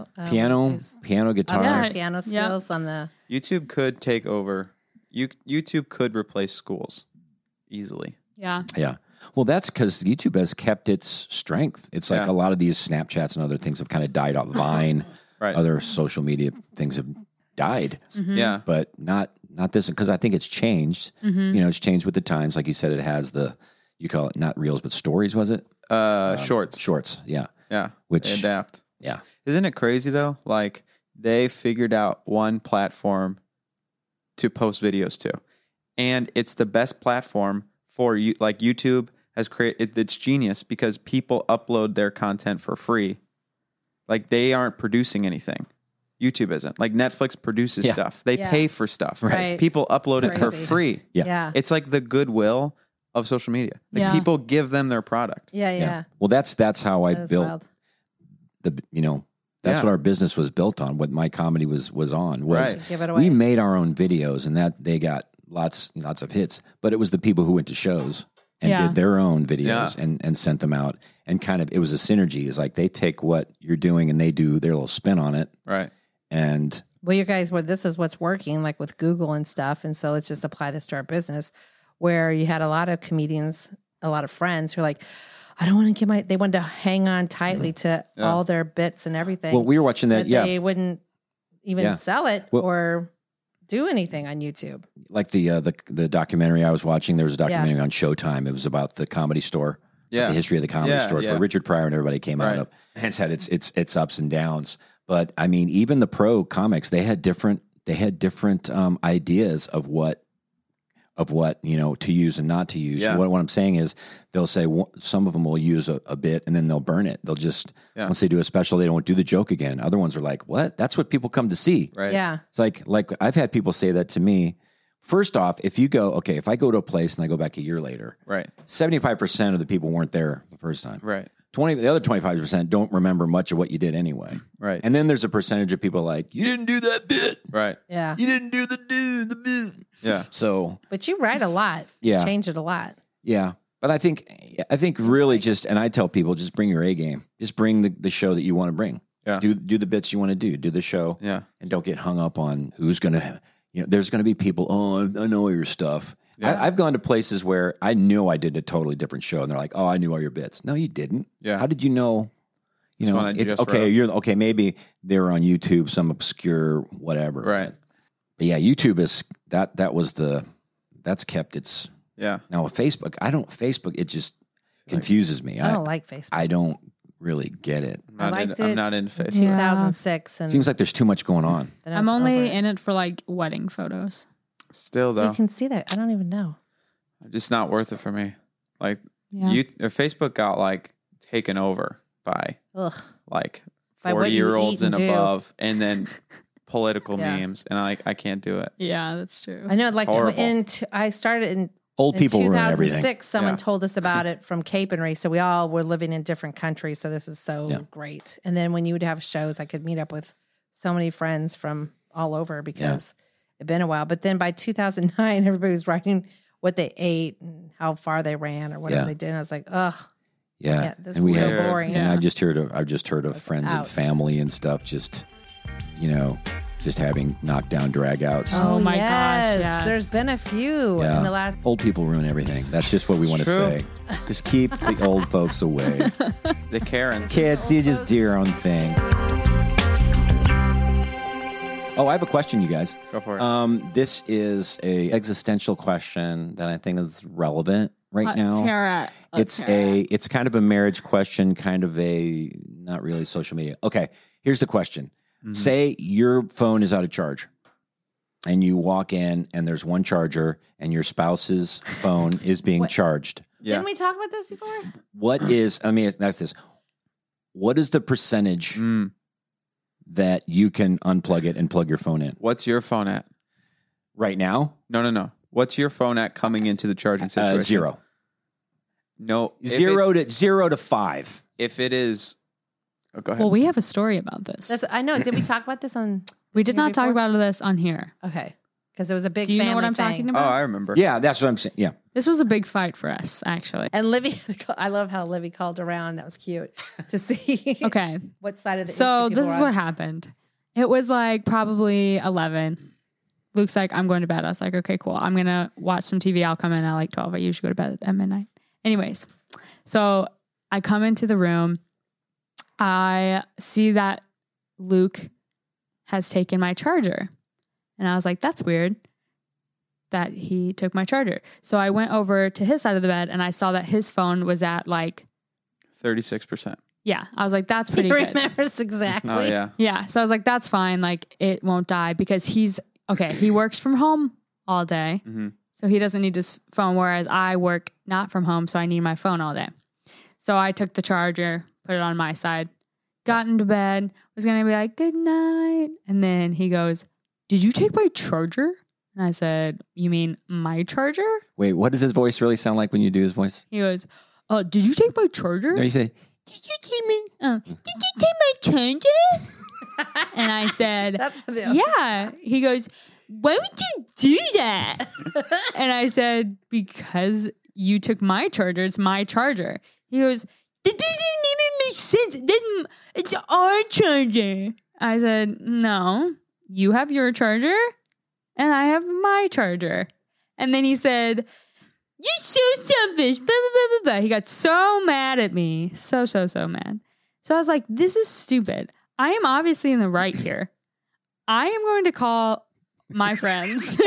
A: Piano, guitar.
B: Other
D: Yeah.
B: piano
D: Yep.
B: skills on the.
C: YouTube could take over. YouTube could replace schools easily.
D: yeah.
A: Yeah. Well, that's because YouTube has kept its strength. It's like
C: Yeah.
A: a lot of these Snapchats and other things have kind of died off. Vine,
C: Right.
A: other social media things have died,
C: Yeah.
A: but not this, because I think it's changed.
D: Mm-hmm.
A: You know, it's changed with the times. Like you said, it has you call it not reels, but stories, was it?
C: Shorts.
A: Shorts. Yeah.
C: Yeah.
A: Which-
C: They adapt.
A: Yeah.
C: Isn't it crazy though? Like they figured out one platform to post videos to, and it's the best platform for you. Like YouTube has created, it's genius because people upload their content for free. Like they aren't producing anything. YouTube isn't. Like Netflix produces
A: Yeah.
C: stuff. They
B: Yeah.
C: pay for stuff.
B: Right.
C: People upload it for
B: Crazy.
C: free.
A: Yeah.
B: Yeah.
C: It's like the goodwill of social media. Like
D: Yeah.
C: people give them their product.
B: Yeah.
A: Well, that's how I
B: That is
A: built
B: wild.
A: that's
C: Yeah.
A: what our business was built on. What my comedy was on was
C: Right.
B: Give it away.
A: we made our own videos, and that they got lots of hits. But it was the people who went to shows and
D: Yeah.
A: did their own videos
C: Yeah.
A: and sent them out, and kind of it was a synergy. It's like they take what you're doing and they do their little spin on it,
C: Right.
A: and
B: Well, you guys, this is what's working, like with Google and stuff. And so let's just apply this to our business, where you had a lot of comedians, a lot of friends who are like, I don't want to they wanted to hang on tightly to all their bits and everything.
A: well, we were watching that.
B: but
A: Yeah,
B: they wouldn't even
A: Yeah.
B: sell it
A: Well-
B: or do anything on YouTube.
A: like the documentary I was watching. There was a documentary on Showtime. It was about the Comedy Store.
C: Yeah.
A: The history of the comedy
C: Yeah,
A: stores,
C: yeah.
A: where Richard Pryor and everybody came out
C: Right.
A: of. And it's had its ups and downs. But I mean, even the pro comics, they had different ideas of what to use and not to use.
C: Yeah.
A: What I'm saying is, they'll say some of them will use a bit and then they'll burn it. They'll just once they do a special, they don't do the joke again. Other ones are like, what? That's what people come to see.
C: Right.
B: Yeah.
A: It's like I've had people say that to me. First off, if I go to a place and I go back a year later,
C: Right.
A: 75% of the people weren't there the first time.
C: Right.
A: The other 25% don't remember much of what you did anyway.
C: Right.
A: And then there's a percentage of people like, you didn't do that bit.
C: Right.
B: Yeah.
A: You didn't do the bit.
C: Yeah.
A: So
B: But you write a lot.
A: Yeah.
B: You change it a lot.
A: yeah. But I think really and I tell people, just bring your A game. Just bring the show that you want to bring.
C: Yeah.
A: Do the bits you want to do the show.
C: Yeah.
A: And don't get hung up on who's going to, there's going to be people, I know your stuff.
C: Yeah.
A: I've gone to places where I knew I did a totally different show, and they're like, "Oh, I knew all your bits." No, you didn't.
C: Yeah.
A: How did you know?
C: This one I just
A: okay.
C: wrote.
A: You're okay. Maybe they were on YouTube, some obscure whatever.
C: Right.
A: But yeah, YouTube is that's kept its.
C: Yeah.
A: Now with Facebook, Facebook. It just confuses me.
B: I don't like Facebook.
A: I don't really get it.
C: I'm
B: liked
C: I'm
B: it
C: not in Facebook.
D: Yeah.
B: 2006. And
A: Seems like there's too much going on.
B: then I
D: I'm
B: was over
D: only
B: it.
D: in it for like wedding photos.
C: Still
B: So
C: though,
B: you can see that. I don't even know.
C: just not worth it for me. Like
D: Yeah.
C: Facebook got like taken over by
B: Ugh.
C: like
B: By what you
C: 40-year-olds
B: eat
C: and
B: and do.
C: above, and then political
B: Yeah.
C: memes, and I can't do it.
D: Yeah, that's true.
B: I know, like,
C: horrible.
B: I started in
A: Old
B: In
A: people ruin everything.
B: 2006, someone
C: Yeah.
B: told us about it from Capenry. So we all were living in different countries. So this was so great. And then when you would have shows, I could meet up with so many friends from all over because it'd been a while. But then by 2009, everybody was writing what they ate and how far they ran or whatever
A: Yeah.
B: they did. And I was like, ugh,
A: Yeah,
B: this
A: and we
B: is so
A: had,
B: boring.
A: and I've just heard of friends and
B: out.
A: family and stuff. Just just having knockdown dragouts.
D: Oh my gosh, yes.
B: There's been a few
A: Yeah.
B: in the last.
A: Old people ruin everything. That's just what we want to
C: true.
A: say. Just keep the old folks away.
C: The Karens.
A: Kids, you just do your own thing. Oh, I have a question, you guys.
C: Go for it.
A: This is a existential question that I think is relevant right now.
D: Let's hear it.
A: It's kind of a marriage question, kind of a not really social media. Okay, here's the question. Say your phone is out of charge and you walk in and there's one charger and your spouse's phone is being charged.
C: Yeah.
B: Didn't we talk about this before?
A: What is, that's this. What is the percentage that you can unplug it and plug your phone in
C: What's your phone at?
A: right now?
C: No. What's your phone at coming into the charging situation?
A: 0.
C: No. if
A: 0
C: it's-
A: to 5.
C: If it is. Oh, go ahead.
D: Well, we have a story about this.
B: I know. Did we talk about this on?
D: We did
B: here
D: not talk
B: before?
D: about this on here.
B: Okay, because it was a big.
D: Do you know what
B: family
D: I'm
B: thing.
D: talking
C: Oh,
D: about?
C: I remember.
A: Yeah, that's what I'm saying. Yeah.
D: This was a big fight for us, actually.
B: And Livy, I love how Livy called around. That was cute to see.
D: Okay.
B: What side of the
D: So
B: issue
D: this
B: people
D: is
B: were
D: what
B: on.
D: happened. It was like probably 11. Luke's like, I'm going to bed. I was like, okay, cool. I'm going to watch some TV. I'll come in at like 12. I usually go to bed at midnight. Anyways, so I come into the room. I see that Luke has taken my charger. And I was like, that's weird that he took my charger. So I went over to his side of the bed and I saw that his phone was at like,
C: 36%.
D: yeah. I was like, that's pretty
B: He
D: good.
B: remembers exactly.
C: Oh, yeah.
D: Yeah. So I was like, that's fine. Like, it won't die because he works from home all day.
C: Mhm.
D: So he doesn't need his phone, whereas I work not from home. So I need my phone all day. So I took the charger, put it on my side, got into bed, was going to be like, good night. And then he goes, did you take my charger? And I said, you mean my charger?
A: Wait, what does his voice really sound like when you do his voice?
D: He goes, did you take my charger?
A: No, you say,
D: Did you take my charger? And I said,
B: That's for the
D: yeah. He goes, why would you do that? And I said, because you took my charger. It's my charger. He goes, that doesn't even make sense. It's our charger. I said, no, you have your charger and I have my charger. And then he said, you're so selfish. Blah, blah, blah, blah, blah. He got so mad at me. So mad. So I was like, this is stupid. I am obviously in the right here. I am going to call my friends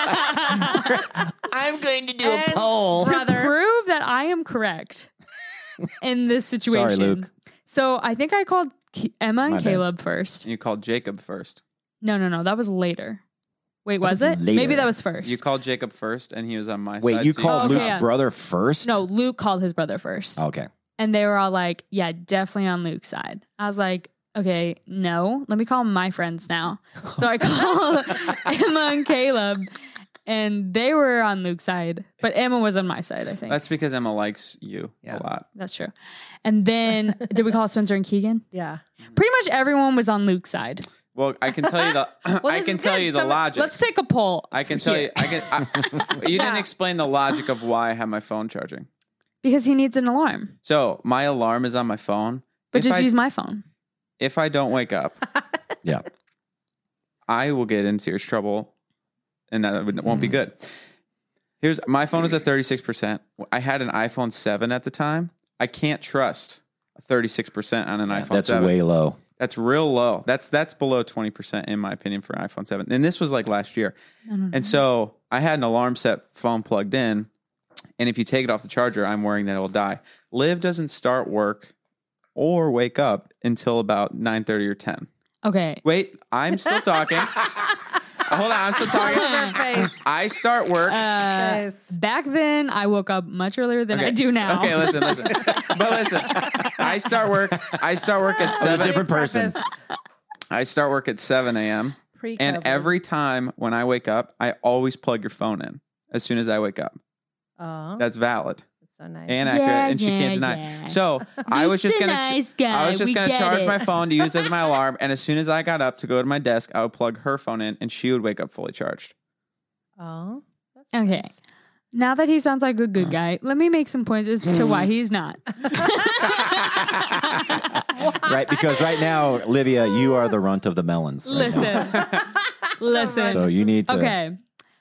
E: I'm going to do
B: And
E: a poll.
D: to
B: brother.
D: prove that I am correct in this situation.
A: Sorry, Luke.
D: So I think I called Emma and
A: My bad.
D: Caleb first.
C: You called Jacob first.
D: No. That was later. Wait, was
A: was
D: it?
A: later.
D: Maybe that was first.
C: You called Jacob first, and he was on my side.
A: wait, you
C: so
A: called
D: okay,
A: Luke's
D: yeah.
A: brother first?
D: No, Luke called his brother first.
A: Okay.
D: And they were all like, yeah, definitely on Luke's side. I was like, okay, no, let me call my friends now. So I called Emma and Caleb, and they were on Luke's side, but Emma was on my side, I think.
C: That's because Emma likes you
A: Yeah.
C: a lot.
D: That's true. And then, did we call Spencer and Keegan?
B: Yeah.
D: Pretty much everyone was on Luke's side.
C: Well, I can tell you the.
B: Well,
C: I
B: this
C: can
B: is
C: tell
B: good.
C: you the
B: Some-
C: logic.
D: Let's take a poll.
C: I can tell
D: here.
C: you. You didn't
B: Yeah.
C: explain the logic of why I have my phone charging.
D: Because he needs an alarm.
C: So my alarm is on my phone.
D: But
C: If
D: just
C: I-
D: use my phone.
C: If I don't wake up,
A: Yeah.
C: I will get in serious trouble, and that won't be good. Here's my phone is at 36%. I had an iPhone 7 at the time. I can't trust 36% on an iPhone
A: That's
C: 7.
A: way low.
C: That's real low. That's below 20% in my opinion for an iPhone 7. And this was like last year. And so I had an alarm set phone plugged in. And if you take it off the charger, I'm worrying that it'll die. Liv doesn't start work or wake up until about 9:30 or 10.
D: Okay.
C: Wait, I'm still talking. Hold on, I'm still talking.
B: Her face.
C: I start work.
B: Face.
D: Back then, I woke up much earlier than I
C: Okay.
D: do now.
C: Okay, listen. But listen, I start work at
A: I'm a
C: 7.
A: different person.
C: I start work at 7 a.m.
B: Pre-COVID.
C: And every time when I wake up, I always plug your phone in as soon as I wake up.
B: Oh,
C: That's valid
B: that's so nice.
C: and accurate,
D: Yeah,
C: and she
D: yeah,
C: can't deny.
D: yeah.
C: So I was just
D: Luke's a
C: gonna,
D: nice guy.
C: I was just
D: We
C: gonna
D: get
C: charge my
D: it.
C: phone to use as my alarm, and as soon as I got up to go to my desk, I would plug her phone in, and she would wake up fully charged.
B: Oh, that's
D: Okay.
B: nice.
D: Now that he sounds like a good guy, let me make some points as to why he's not.
A: Right, because right now, Livia, you are the runt of the melons. right now.
D: Listen.
A: So you need to.
D: Okay.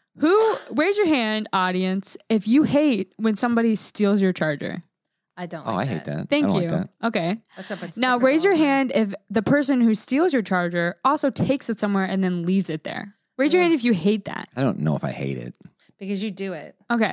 D: Raise your hand, audience, if you hate when somebody steals your charger.
B: I don't.
A: Oh,
B: like
A: I hate that.
D: Thank
A: I don't
D: you.
A: Like that.
D: Okay.
B: That's up.
D: Now raise your hand if the person who steals your charger also takes it somewhere and then leaves it there. Raise your hand if you hate that.
A: I don't know if I hate it.
B: because you do it.
D: Okay.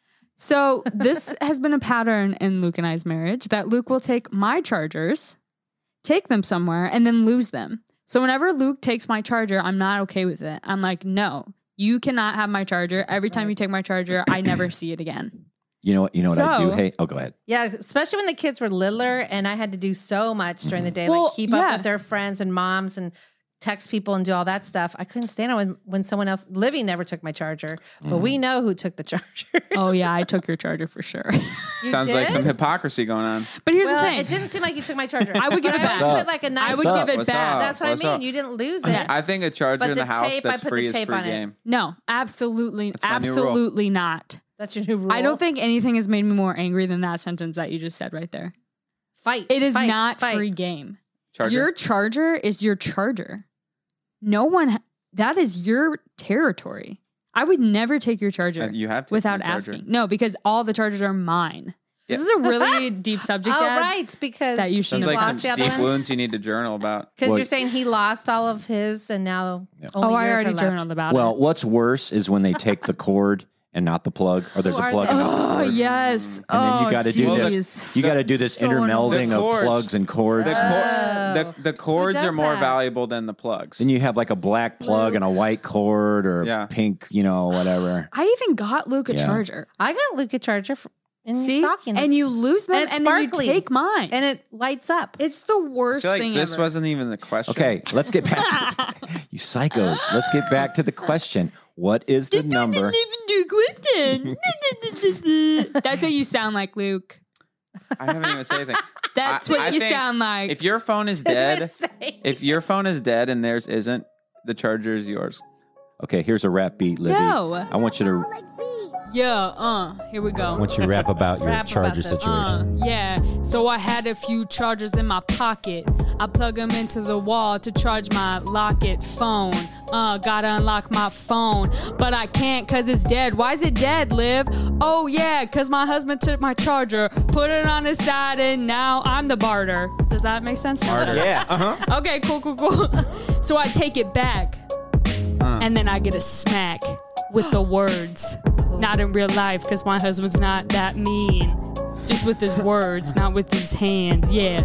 D: So this has been a pattern in Luke and I's marriage that Luke will take my chargers, take them somewhere, and then lose them. So whenever Luke takes my charger, I'm not okay with it. I'm like, no, you cannot have my charger. Every time you take my charger, I never see it again.
A: You know what? You know what I do
D: So-
A: hate? Oh, go ahead.
B: Yeah, especially when the kids were littler and I had to do so much during the day,
D: Well,
B: like keep
D: yeah.
B: up with their friends and moms and text people and do all that stuff. I couldn't stand it when someone else, Livy never took my charger, but we know who took the charger.
D: Oh yeah, I took your charger for sure.
C: Sounds like
B: did?
C: some hypocrisy going on.
D: But here's
B: Well,
D: the thing.
B: it didn't seem like you took my charger.
D: I would give
B: But
D: it back.
B: I
A: What's
B: put like a nice.
D: I would
A: What's
D: give it
C: What's
D: back.
C: up?
B: That's what
C: What's
B: I mean.
C: up?
B: You didn't lose it.
D: Yes.
C: I think a charger
B: But
C: in the
B: the
C: house
B: tape, I
C: that's
B: put the
C: free is
B: tape
C: free
B: on it.
C: game.
D: No, absolutely,
C: my new rule.
D: absolutely not.
B: That's your new rule.
D: I don't think anything has made me more angry than that sentence that you just said right there.
B: fight.
D: It is
B: fight,
D: not
B: fight.
D: free game.
C: Charger?
D: Your charger is your charger. No one, that is your territory. I would never take your charger
C: You have to
D: without asking. No, because all the chargers are mine.
C: Yeah.
D: This is a really deep subject,
B: Oh,
D: Dad.
B: right. Because
D: That you
B: he
D: should
C: Sounds like some
B: lost the other
C: deep
B: ones.
C: wounds you need to journal about.
B: Because
A: Well-
B: you're saying he lost all of his and now only
D: Oh, I
B: yours
D: already
B: are left.
D: journaled about
A: Well,
D: it.
A: what's worse is when they take the cord and not the plug, or there's
B: Who
A: a
B: are
A: plug
B: they?
A: and not the
D: Oh,
A: cord.
D: yes.
A: And then you got to do
C: geez.
A: this. You got to do this
D: So
A: intermelding
C: annoying.
A: of
C: The cords.
A: plugs and cords.
C: The cords
B: does
C: are more
B: that?
C: valuable than the plugs.
A: Then you have like a black plug and a white cord, or
C: Yeah.
A: pink, whatever.
D: I even got Luke a
A: Yeah.
D: charger.
B: I got Luke a charger in
D: See?
B: your stocking.
D: And you lose them
B: and it's
D: and then you
B: sparkly.
D: take mine.
B: and it lights up.
D: It's the
C: I
D: worst
C: feel like
D: thing
C: this
D: ever.
C: wasn't even the question.
A: Okay, let's get back. You psychos. Let's get back to the question. What is the number?
D: That's what you sound like, Luke.
C: I haven't even said anything.
D: That's
C: I-
D: what
C: I
D: you
C: think
D: sound like.
C: If your phone is dead, if your phone is dead and theirs isn't, the charger is yours.
A: Okay, here's a rap beat, Libby.
D: No.
A: I want you to
D: Here we go.
A: you to rap about your
B: Rap
A: charger
B: about this.
A: situation.
D: Yeah, so I had a few chargers in my pocket. I plug them into the wall to charge my locket phone. Gotta unlock my phone, but I can't cause it's dead. Why is it dead, Liv? Oh yeah, cause my husband took my charger, put it on his side, and now I'm the barter. Does that make sense?
C: Barter.
A: Yeah.
D: Okay, cool. So I take it back, and then I get a smack with the words. Not in real life, because my husband's not that mean. Just with his words, not with his hands. Yeah.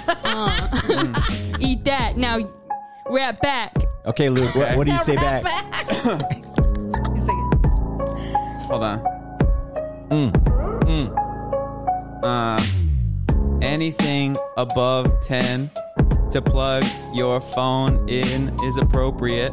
D: Eat that. Now, rap back.
A: Okay, Luke, what do you say back?
B: He's like,
C: Hold on. Anything above 10 to plug your phone in is appropriate.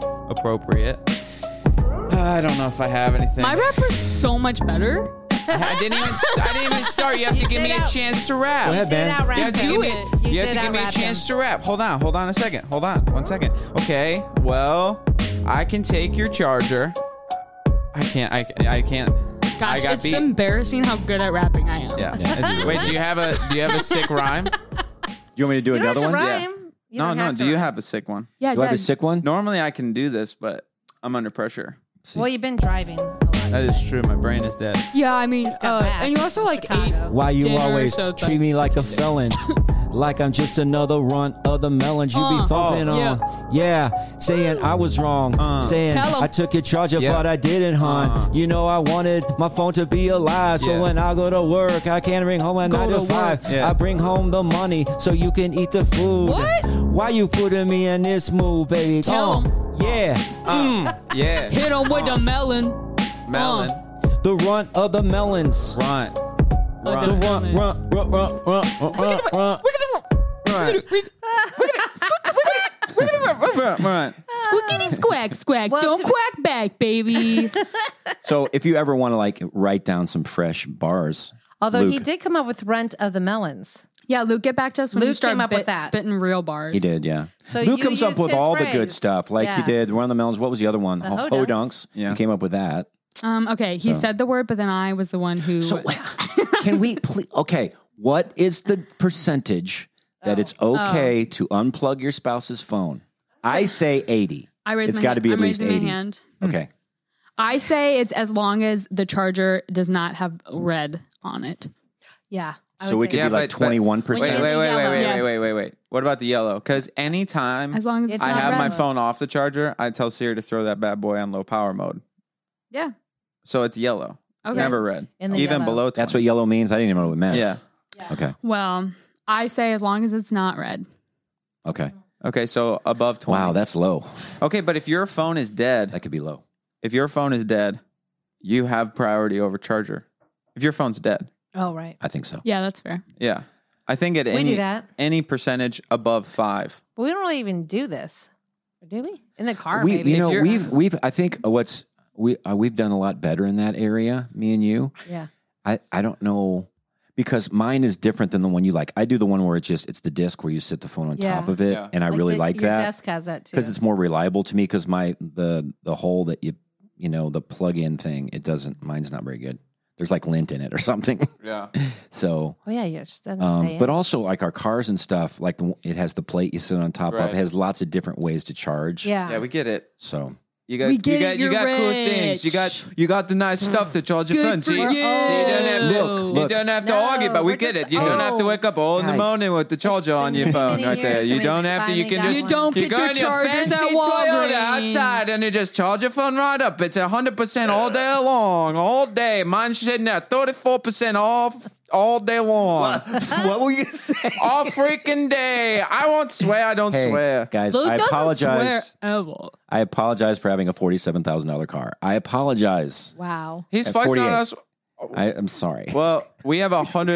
C: I don't know if I have anything.
D: My rapper's so much better.
C: I didn't even start. You have to give me a chance to rap.
A: Go ahead,
B: did
A: Ben.
B: out-rap
C: You have to
B: him.
C: give me,
B: You
C: you have
B: did
C: to give me a
B: out-rap him.
C: chance to rap. Hold on a second. Hold on, 1 second. Okay, well, I can take your charger. I can't. I
D: Gosh,
C: got
D: it's
C: beat.
D: embarrassing how good at rapping I am.
C: Yeah. Wait, do you have a sick rhyme?
A: You want me to do
B: you don't
A: another
B: have to
A: one?
B: rhyme. You
C: No.
B: don't have
C: Do
B: to
C: you
B: rhyme.
C: have a sick one?
D: Yeah,
A: Do I have a
D: Dad.
A: sick one?
C: Normally I can do this, but I'm under pressure.
B: Well, you've been driving a lot.
C: That is true. My brain is dead.
D: Yeah, I mean,
B: got back
D: and you also
B: from
D: like
B: Chicago.
D: ate.
A: Why you
D: dinner,
A: always
D: so it's
A: treat
D: like-
A: me like a felon? Like I'm just another runt of the melons you be thumping
D: yeah.
A: on. Yeah, saying I was wrong. Saying
D: Tell 'em.
A: I took your charger,
C: Yeah.
A: but I didn't, hon. You know I wanted my phone to be alive. So
C: Yeah.
A: when I go to work, I can't bring home a
D: Go
A: 9 to
D: to
A: 5.
C: work. Yeah.
A: I bring home the money so you can eat the food.
D: What?
A: Why you putting me in this mood, baby?
D: Tell 'em.
A: Yeah.
C: Yeah.
D: Hit him with the melon.
C: Melon.
A: The runt of the melons.
C: Run.
A: The
C: Run.
A: runt.
C: Run. Right.
D: Squeakity squack squack.
B: Well,
D: Don't
B: to-
D: quack back, baby.
A: So if you ever want to like write down some fresh bars,
B: Although he
A: Luke.
B: did come up with Rent of the Melons.
D: Yeah, Luke, get back to us when you
B: Luke
D: start
B: came up with that.
D: spitting real bars.
A: he did, yeah.
B: So
A: Luke
B: you
A: comes up
B: used
A: with
B: his
A: all the good
B: phrase.
A: stuff, like he
B: Yeah.
A: did Run the Melons. What was the other one?
B: The
A: Ho
B: Ho
A: Dunks.
C: Yeah.
A: He came up with that.
D: Okay, he said the word, but then I was the one who.
A: So can we please? Okay, what is the percentage that it's okay to unplug your spouse's phone? I say 80.
D: I raised
A: It's
D: my
A: got to
D: hand.
A: be at
D: I'm
A: least
D: raising
A: 80.
D: my hand.
A: Okay.
D: I say it's as long as the charger does not have red on it.
B: Yeah. I
A: So
B: would
A: we
B: say
A: could
C: Yeah,
A: be like
C: but-
A: 21%.
C: Wait,
B: When
C: wait,
B: you
C: wait,
B: get the
C: wait,
B: yellow.
C: wait,
D: Yes.
C: wait. What about the yellow? Because anytime
D: As long as
B: It's
C: I
B: not
C: have my
B: red.
C: phone off the charger, I tell Siri to throw that bad boy on low power mode.
D: Yeah.
C: So it's yellow. It's
D: Okay.
C: never red.
B: In the
C: Even
B: yellow.
C: below 20.
A: That's what yellow means? I didn't even know what it meant.
C: Yeah.
A: Okay.
D: Well, I say as long as it's not red.
A: Okay.
C: Okay, so above 20.
A: Wow, that's low.
C: Okay, but if your phone is dead,
A: That could be low.
C: if your phone is dead, you have priority over charger. If your phone's dead.
B: Oh, right.
A: I think so.
D: Yeah, that's fair.
C: Yeah. I think at
B: We do that.
C: any percentage above 5.
B: But we don't really even do this. Or do we? In the car,
A: We,
B: maybe.
A: you know,
C: If you're-
A: we've. I think we've done a lot better in that area. Me and you.
B: Yeah.
A: I don't know because mine is different than the one you like. I do the one where it's the disc where you sit the phone on
B: Yeah.
A: top of it,
C: Yeah.
A: and I really like
B: your
A: that
B: desk has that too.
A: because it's more reliable to me. Because the hole that you know the plug-in thing, it doesn't. Mine's not very good. There's like lint in it or something.
C: Yeah.
A: So.
B: Oh yeah, yeah. Just doesn't stay in.
A: But also like our cars and stuff, like it has the plate you sit on top of.
C: Right.
A: It has lots of different ways to charge.
B: yeah.
C: Yeah, we get it.
A: So
C: You got,
D: We get it,
C: you got
D: you're
C: cool things. You got the nice stuff to charge your
D: Good
C: phone.
D: for
C: See,
D: you.
C: you don't have to,
A: Look,
C: you don't have to
B: No,
C: argue, but we
B: we're
C: get
B: just
C: it. You don't have to wake up all in the
A: Guys.
C: morning with the charger on your
B: been
C: phone
B: many
C: right there.
B: years
C: You
B: since
C: don't
B: we
C: have to. You
B: finally
C: can
B: got
C: just
B: one.
D: You don't
C: you
D: get
C: go
D: your
C: in your
D: chargers
C: fancy
D: at
C: Toyota
D: Walgreens.
C: outside and you just charge your phone right up. It's 100% all day long, all day. Mine's sitting at 34% off all day long.
A: what will you say?
C: All freaking day. I won't swear. I don't
A: Hey,
C: swear.
A: guys,
D: Luke
A: I
D: doesn't
A: apologize.
D: swear ever.
A: I apologize for having a $47,000 car. I apologize.
B: Wow.
C: He's
A: At
C: flexing on
A: 48.
C: us.
A: I'm sorry.
C: Well, we have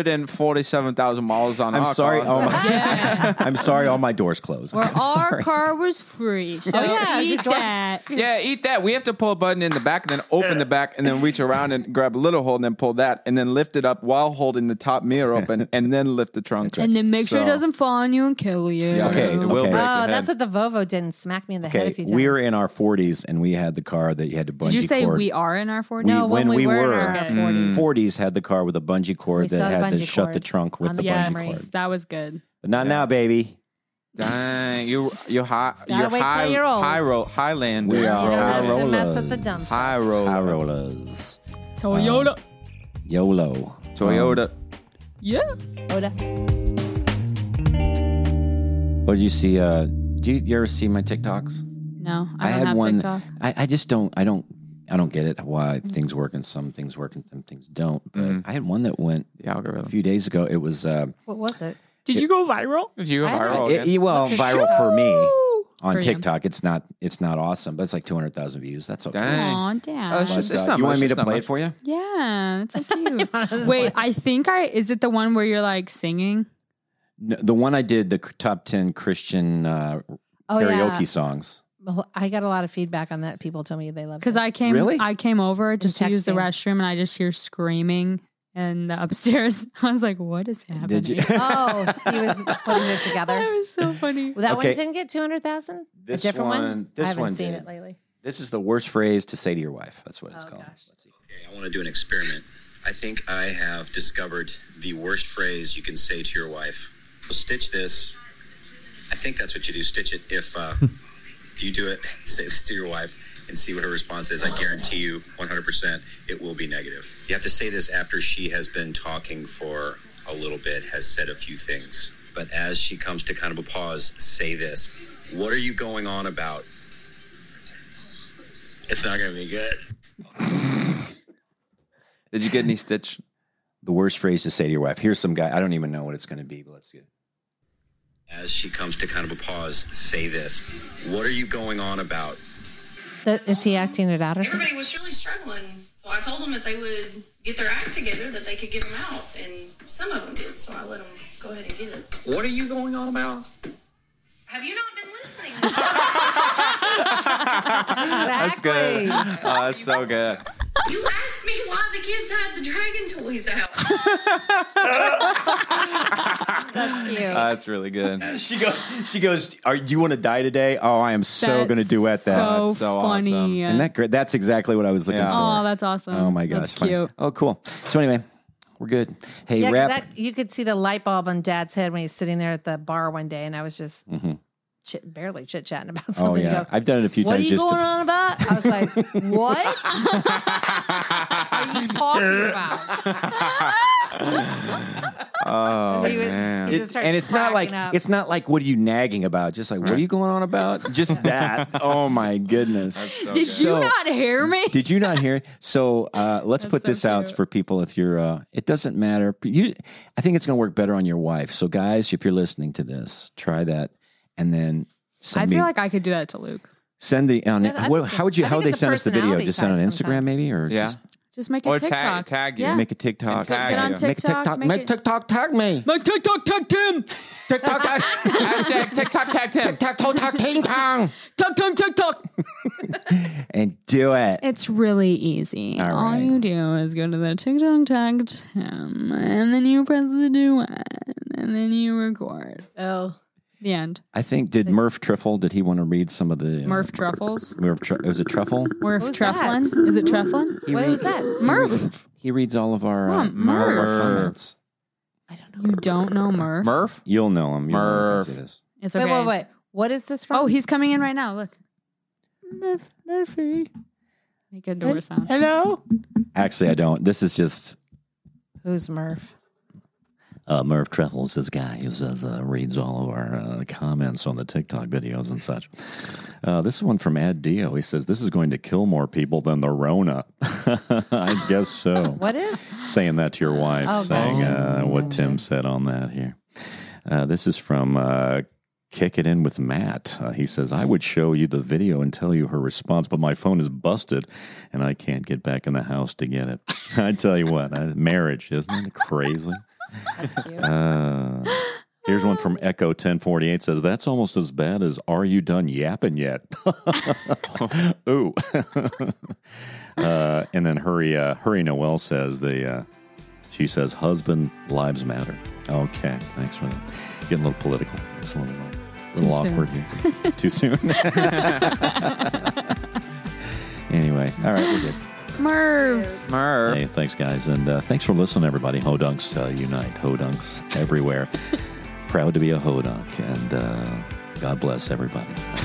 C: 147,000 miles on
A: I'm
C: our
A: sorry.
C: cars.
A: Oh my, I'm sorry. All my doors closed.
D: Where
A: I'm
D: our
A: sorry.
D: car was free. So
B: yeah,
D: eat
B: your door-
D: that.
C: Yeah, eat that. We have to pull a button in the back and then open the back and then reach around and grab a little hole and then pull that and then lift it up while holding the top mirror open and then lift the trunk.
D: And then make sure it
C: So-
D: doesn't fall on you and kill you.
C: Yeah,
A: Okay,
C: it will
A: okay.
C: break your
B: Oh,
C: head.
B: that's what the Volvo did and smacked me in the head a
A: Okay,
B: few times.
A: we were in our 40s and we had the car that you had to bungee
D: Did you say
A: cord.
D: we are in our 40s?
B: No,
A: when
B: when we
A: we
B: were in
A: were
B: our
A: Okay.
B: 40s.
A: 40s had the car with a bungee cord
B: We saw
A: that
B: the
A: had to
B: bungee
A: shut
B: cord
A: the trunk with
B: on
A: the
B: the
A: bungee
B: camera.
A: cord.
D: That was good.
A: But not now, baby.
C: Dang, you high,
B: Gotta
C: you're
B: wait till
C: high,
B: you're old.
C: Highlander.
A: We
B: You
A: are
B: don't have to
A: rollers.
B: mess with the dumps.
C: High roller.
A: High rollers.
D: Toyota.
A: YOLO.
C: Toyota.
D: Yeah.
B: Oda.
A: What did you see? Do you ever see my TikToks?
D: No, I don't
A: had
D: have
A: one.
D: TikTok.
A: I just don't. I don't get it. Why things work and some things work and some things don't. But I had one that went
C: The
A: a
C: algorithm.
A: few days ago. It was
B: What was it?
D: Did you go viral?
C: Did you go
B: I don't
C: viral
B: know.
C: again?
A: well
B: Look at
A: viral
B: you.
A: for me on
D: For you.
A: TikTok. It's not awesome, but it's like 200,000 views. That's okay.
C: Dang.
D: Aw,
C: Oh,
D: Dad.
C: it's just-
A: But,
C: it's not
A: you
C: much,
A: want me
C: it's
A: to
C: not
A: play
C: much.
A: it for you?
D: Yeah, it's so cute. Wait, I think is it the one where you're like singing?
A: No, the one I did, the top 10 Christian
B: Oh,
A: karaoke
B: yeah.
A: songs.
B: Well, I got a lot of feedback on that. People told me they loved it.
D: Because I came over just to use the
B: texting.
D: restroom and I just hear screaming in the upstairs. I was like, what is happening?
A: Did you?
B: Oh, he was putting it together.
D: That was so funny.
B: Well, that
A: Okay.
B: one didn't get 200,000. A
A: This
B: different one.
A: this
B: I haven't
A: one
B: seen
A: did.
B: it lately.
A: This is the worst phrase to say to your wife. That's what it's called.
B: gosh.
A: Let's see.
G: Okay, I want to do an experiment. I think I have discovered the worst phrase you can say to your wife. Well, stitch this. I think that's what you do. Stitch it. If you do it, say this to your wife and see what her response is. I guarantee you 100% it will be negative. You have to say this after she has been talking for a little bit, has said a few things. But as she comes to kind of a pause, say this. What are you going on about? It's not going to be good.
C: Did you get any stitch?
A: The worst phrase to say to your wife. Here's some guy. I don't even know what it's going to be, but let's see it.
G: As she comes to kind of a pause, say this. What are you going on about?
B: Is he acting it out or something?
H: Everybody was really struggling, so I told them if they would get their act together, that they could give them out, and some of them did, so I let them go ahead and get it.
G: What are you going on about?
H: Have you not been listening?
C: That's good. Oh, that's so good.
H: You asked me why the kids had the dragon toys out.
B: That's cute.
C: That's really good.
A: She goes, do you want to die today? Oh, I am so going to duet that.
D: So,
C: That's so
D: funny.
C: awesome.
A: Isn't that great? That's exactly what I was looking
C: Yeah.
A: for.
D: Oh, that's awesome.
A: Oh my gosh.
D: That's
A: funny.
D: cute.
A: Oh, cool. So anyway, we're good. Hey,
B: Yeah, 'cause
A: rap.
B: that, you could see the light bulb on Dad's head when he's sitting there at the bar one day, and I was just barely chit chatting about something.
A: Oh yeah,
B: Go,
A: I've done it a few
B: what are
A: times.
B: you
A: Just
B: going
A: to,
B: on about? I was like, what are you talking about?
C: Oh,
B: He was-
C: man.
B: he just starts
A: and it's not like
B: cracking up.
A: it's not like what are you nagging about? Just like what are you going on about? Just that. Oh my goodness.
C: So
D: Did
C: good.
D: you
A: So-
D: not hear me?
A: Did you not hear? So let's put
D: so
A: this out
D: cute.
A: for people. If you're, it doesn't matter. I think it's going to work better on your wife. So guys, if you're listening to this, try that, and then
D: I
A: send me.
D: feel like I could do that to Luke.
A: Send the.
B: I
A: how would you?
B: I
A: How
B: think
A: would they
B: it's a
A: send us the video?
B: personality
A: Just send on
B: type
A: Instagram,
B: sometimes.
A: maybe, or
C: Yeah.
D: Just make a
C: Or
D: TikTok.
C: tag you.
D: Yeah.
A: make a TikTok.
C: And tag
D: Get on
C: you.
A: Make a
D: TikTok.
A: TikTok.
D: Make
A: Make
D: it-
A: TikTok. Tag me.
D: Make TikTok tag Tim.
A: TikTok. Tag.
C: Hashtag TikTok tag Tim.
A: TikTok. TikTok. Ping pong.
D: TikTok.
A: And do it.
D: It's really easy.
A: All
D: All
A: right.
D: you do is go to the TikTok tag Tim, and then you press the duet, and then you record.
B: Oh,
D: The end.
A: I think did Murph Triffle? Did he want to read some of the
D: Murph Truffles.
A: Was it Truffle?
D: Murph
B: Who's
D: Trufflin.
B: that?
D: Is it Trufflin?
B: what was that?
D: Murph.
A: He reads all of our
D: Murph.
A: comments.
B: I don't know.
D: You don't know Murph?
C: Murph?
A: You'll know him. You'll know if
C: Murph.
A: it is.
D: It's okay.
B: Wait. What is this from?
D: Oh, he's coming in right now. Look.
A: Murphy.
D: Make a door sound.
A: Hello. Actually, I don't. This is just
B: Who's Murph?
A: Murph Truffle is this guy who says reads all of our comments on the TikTok videos and such. This is one from Ad Dio. He says this is going to kill more people than the Rona. I guess so.
B: What is?
A: Saying that to your wife,
B: Oh,
A: saying
B: gotcha.
A: what Tim said on that here. This is from Kick It In with Matt. He says, I would show you the video and tell you her response, but my phone is busted and I can't get back in the house to get it. I tell you what, marriage, isn't it crazy?
B: That's cute.
A: Here's one from Echo 1048 says, that's almost as bad as are you done yapping yet? Ooh. And then Hurry Noel says, she says, husband lives matter. Okay, thanks for that. Getting a little political. It's a little
D: Too
A: awkward here. Too soon. Anyway, all right, we're good.
D: Murph.
C: Murph.
A: Hey, thanks, guys. And thanks for listening, everybody. Hodunks unite. Hodunks everywhere. Proud to be a Hodunk. And God bless everybody.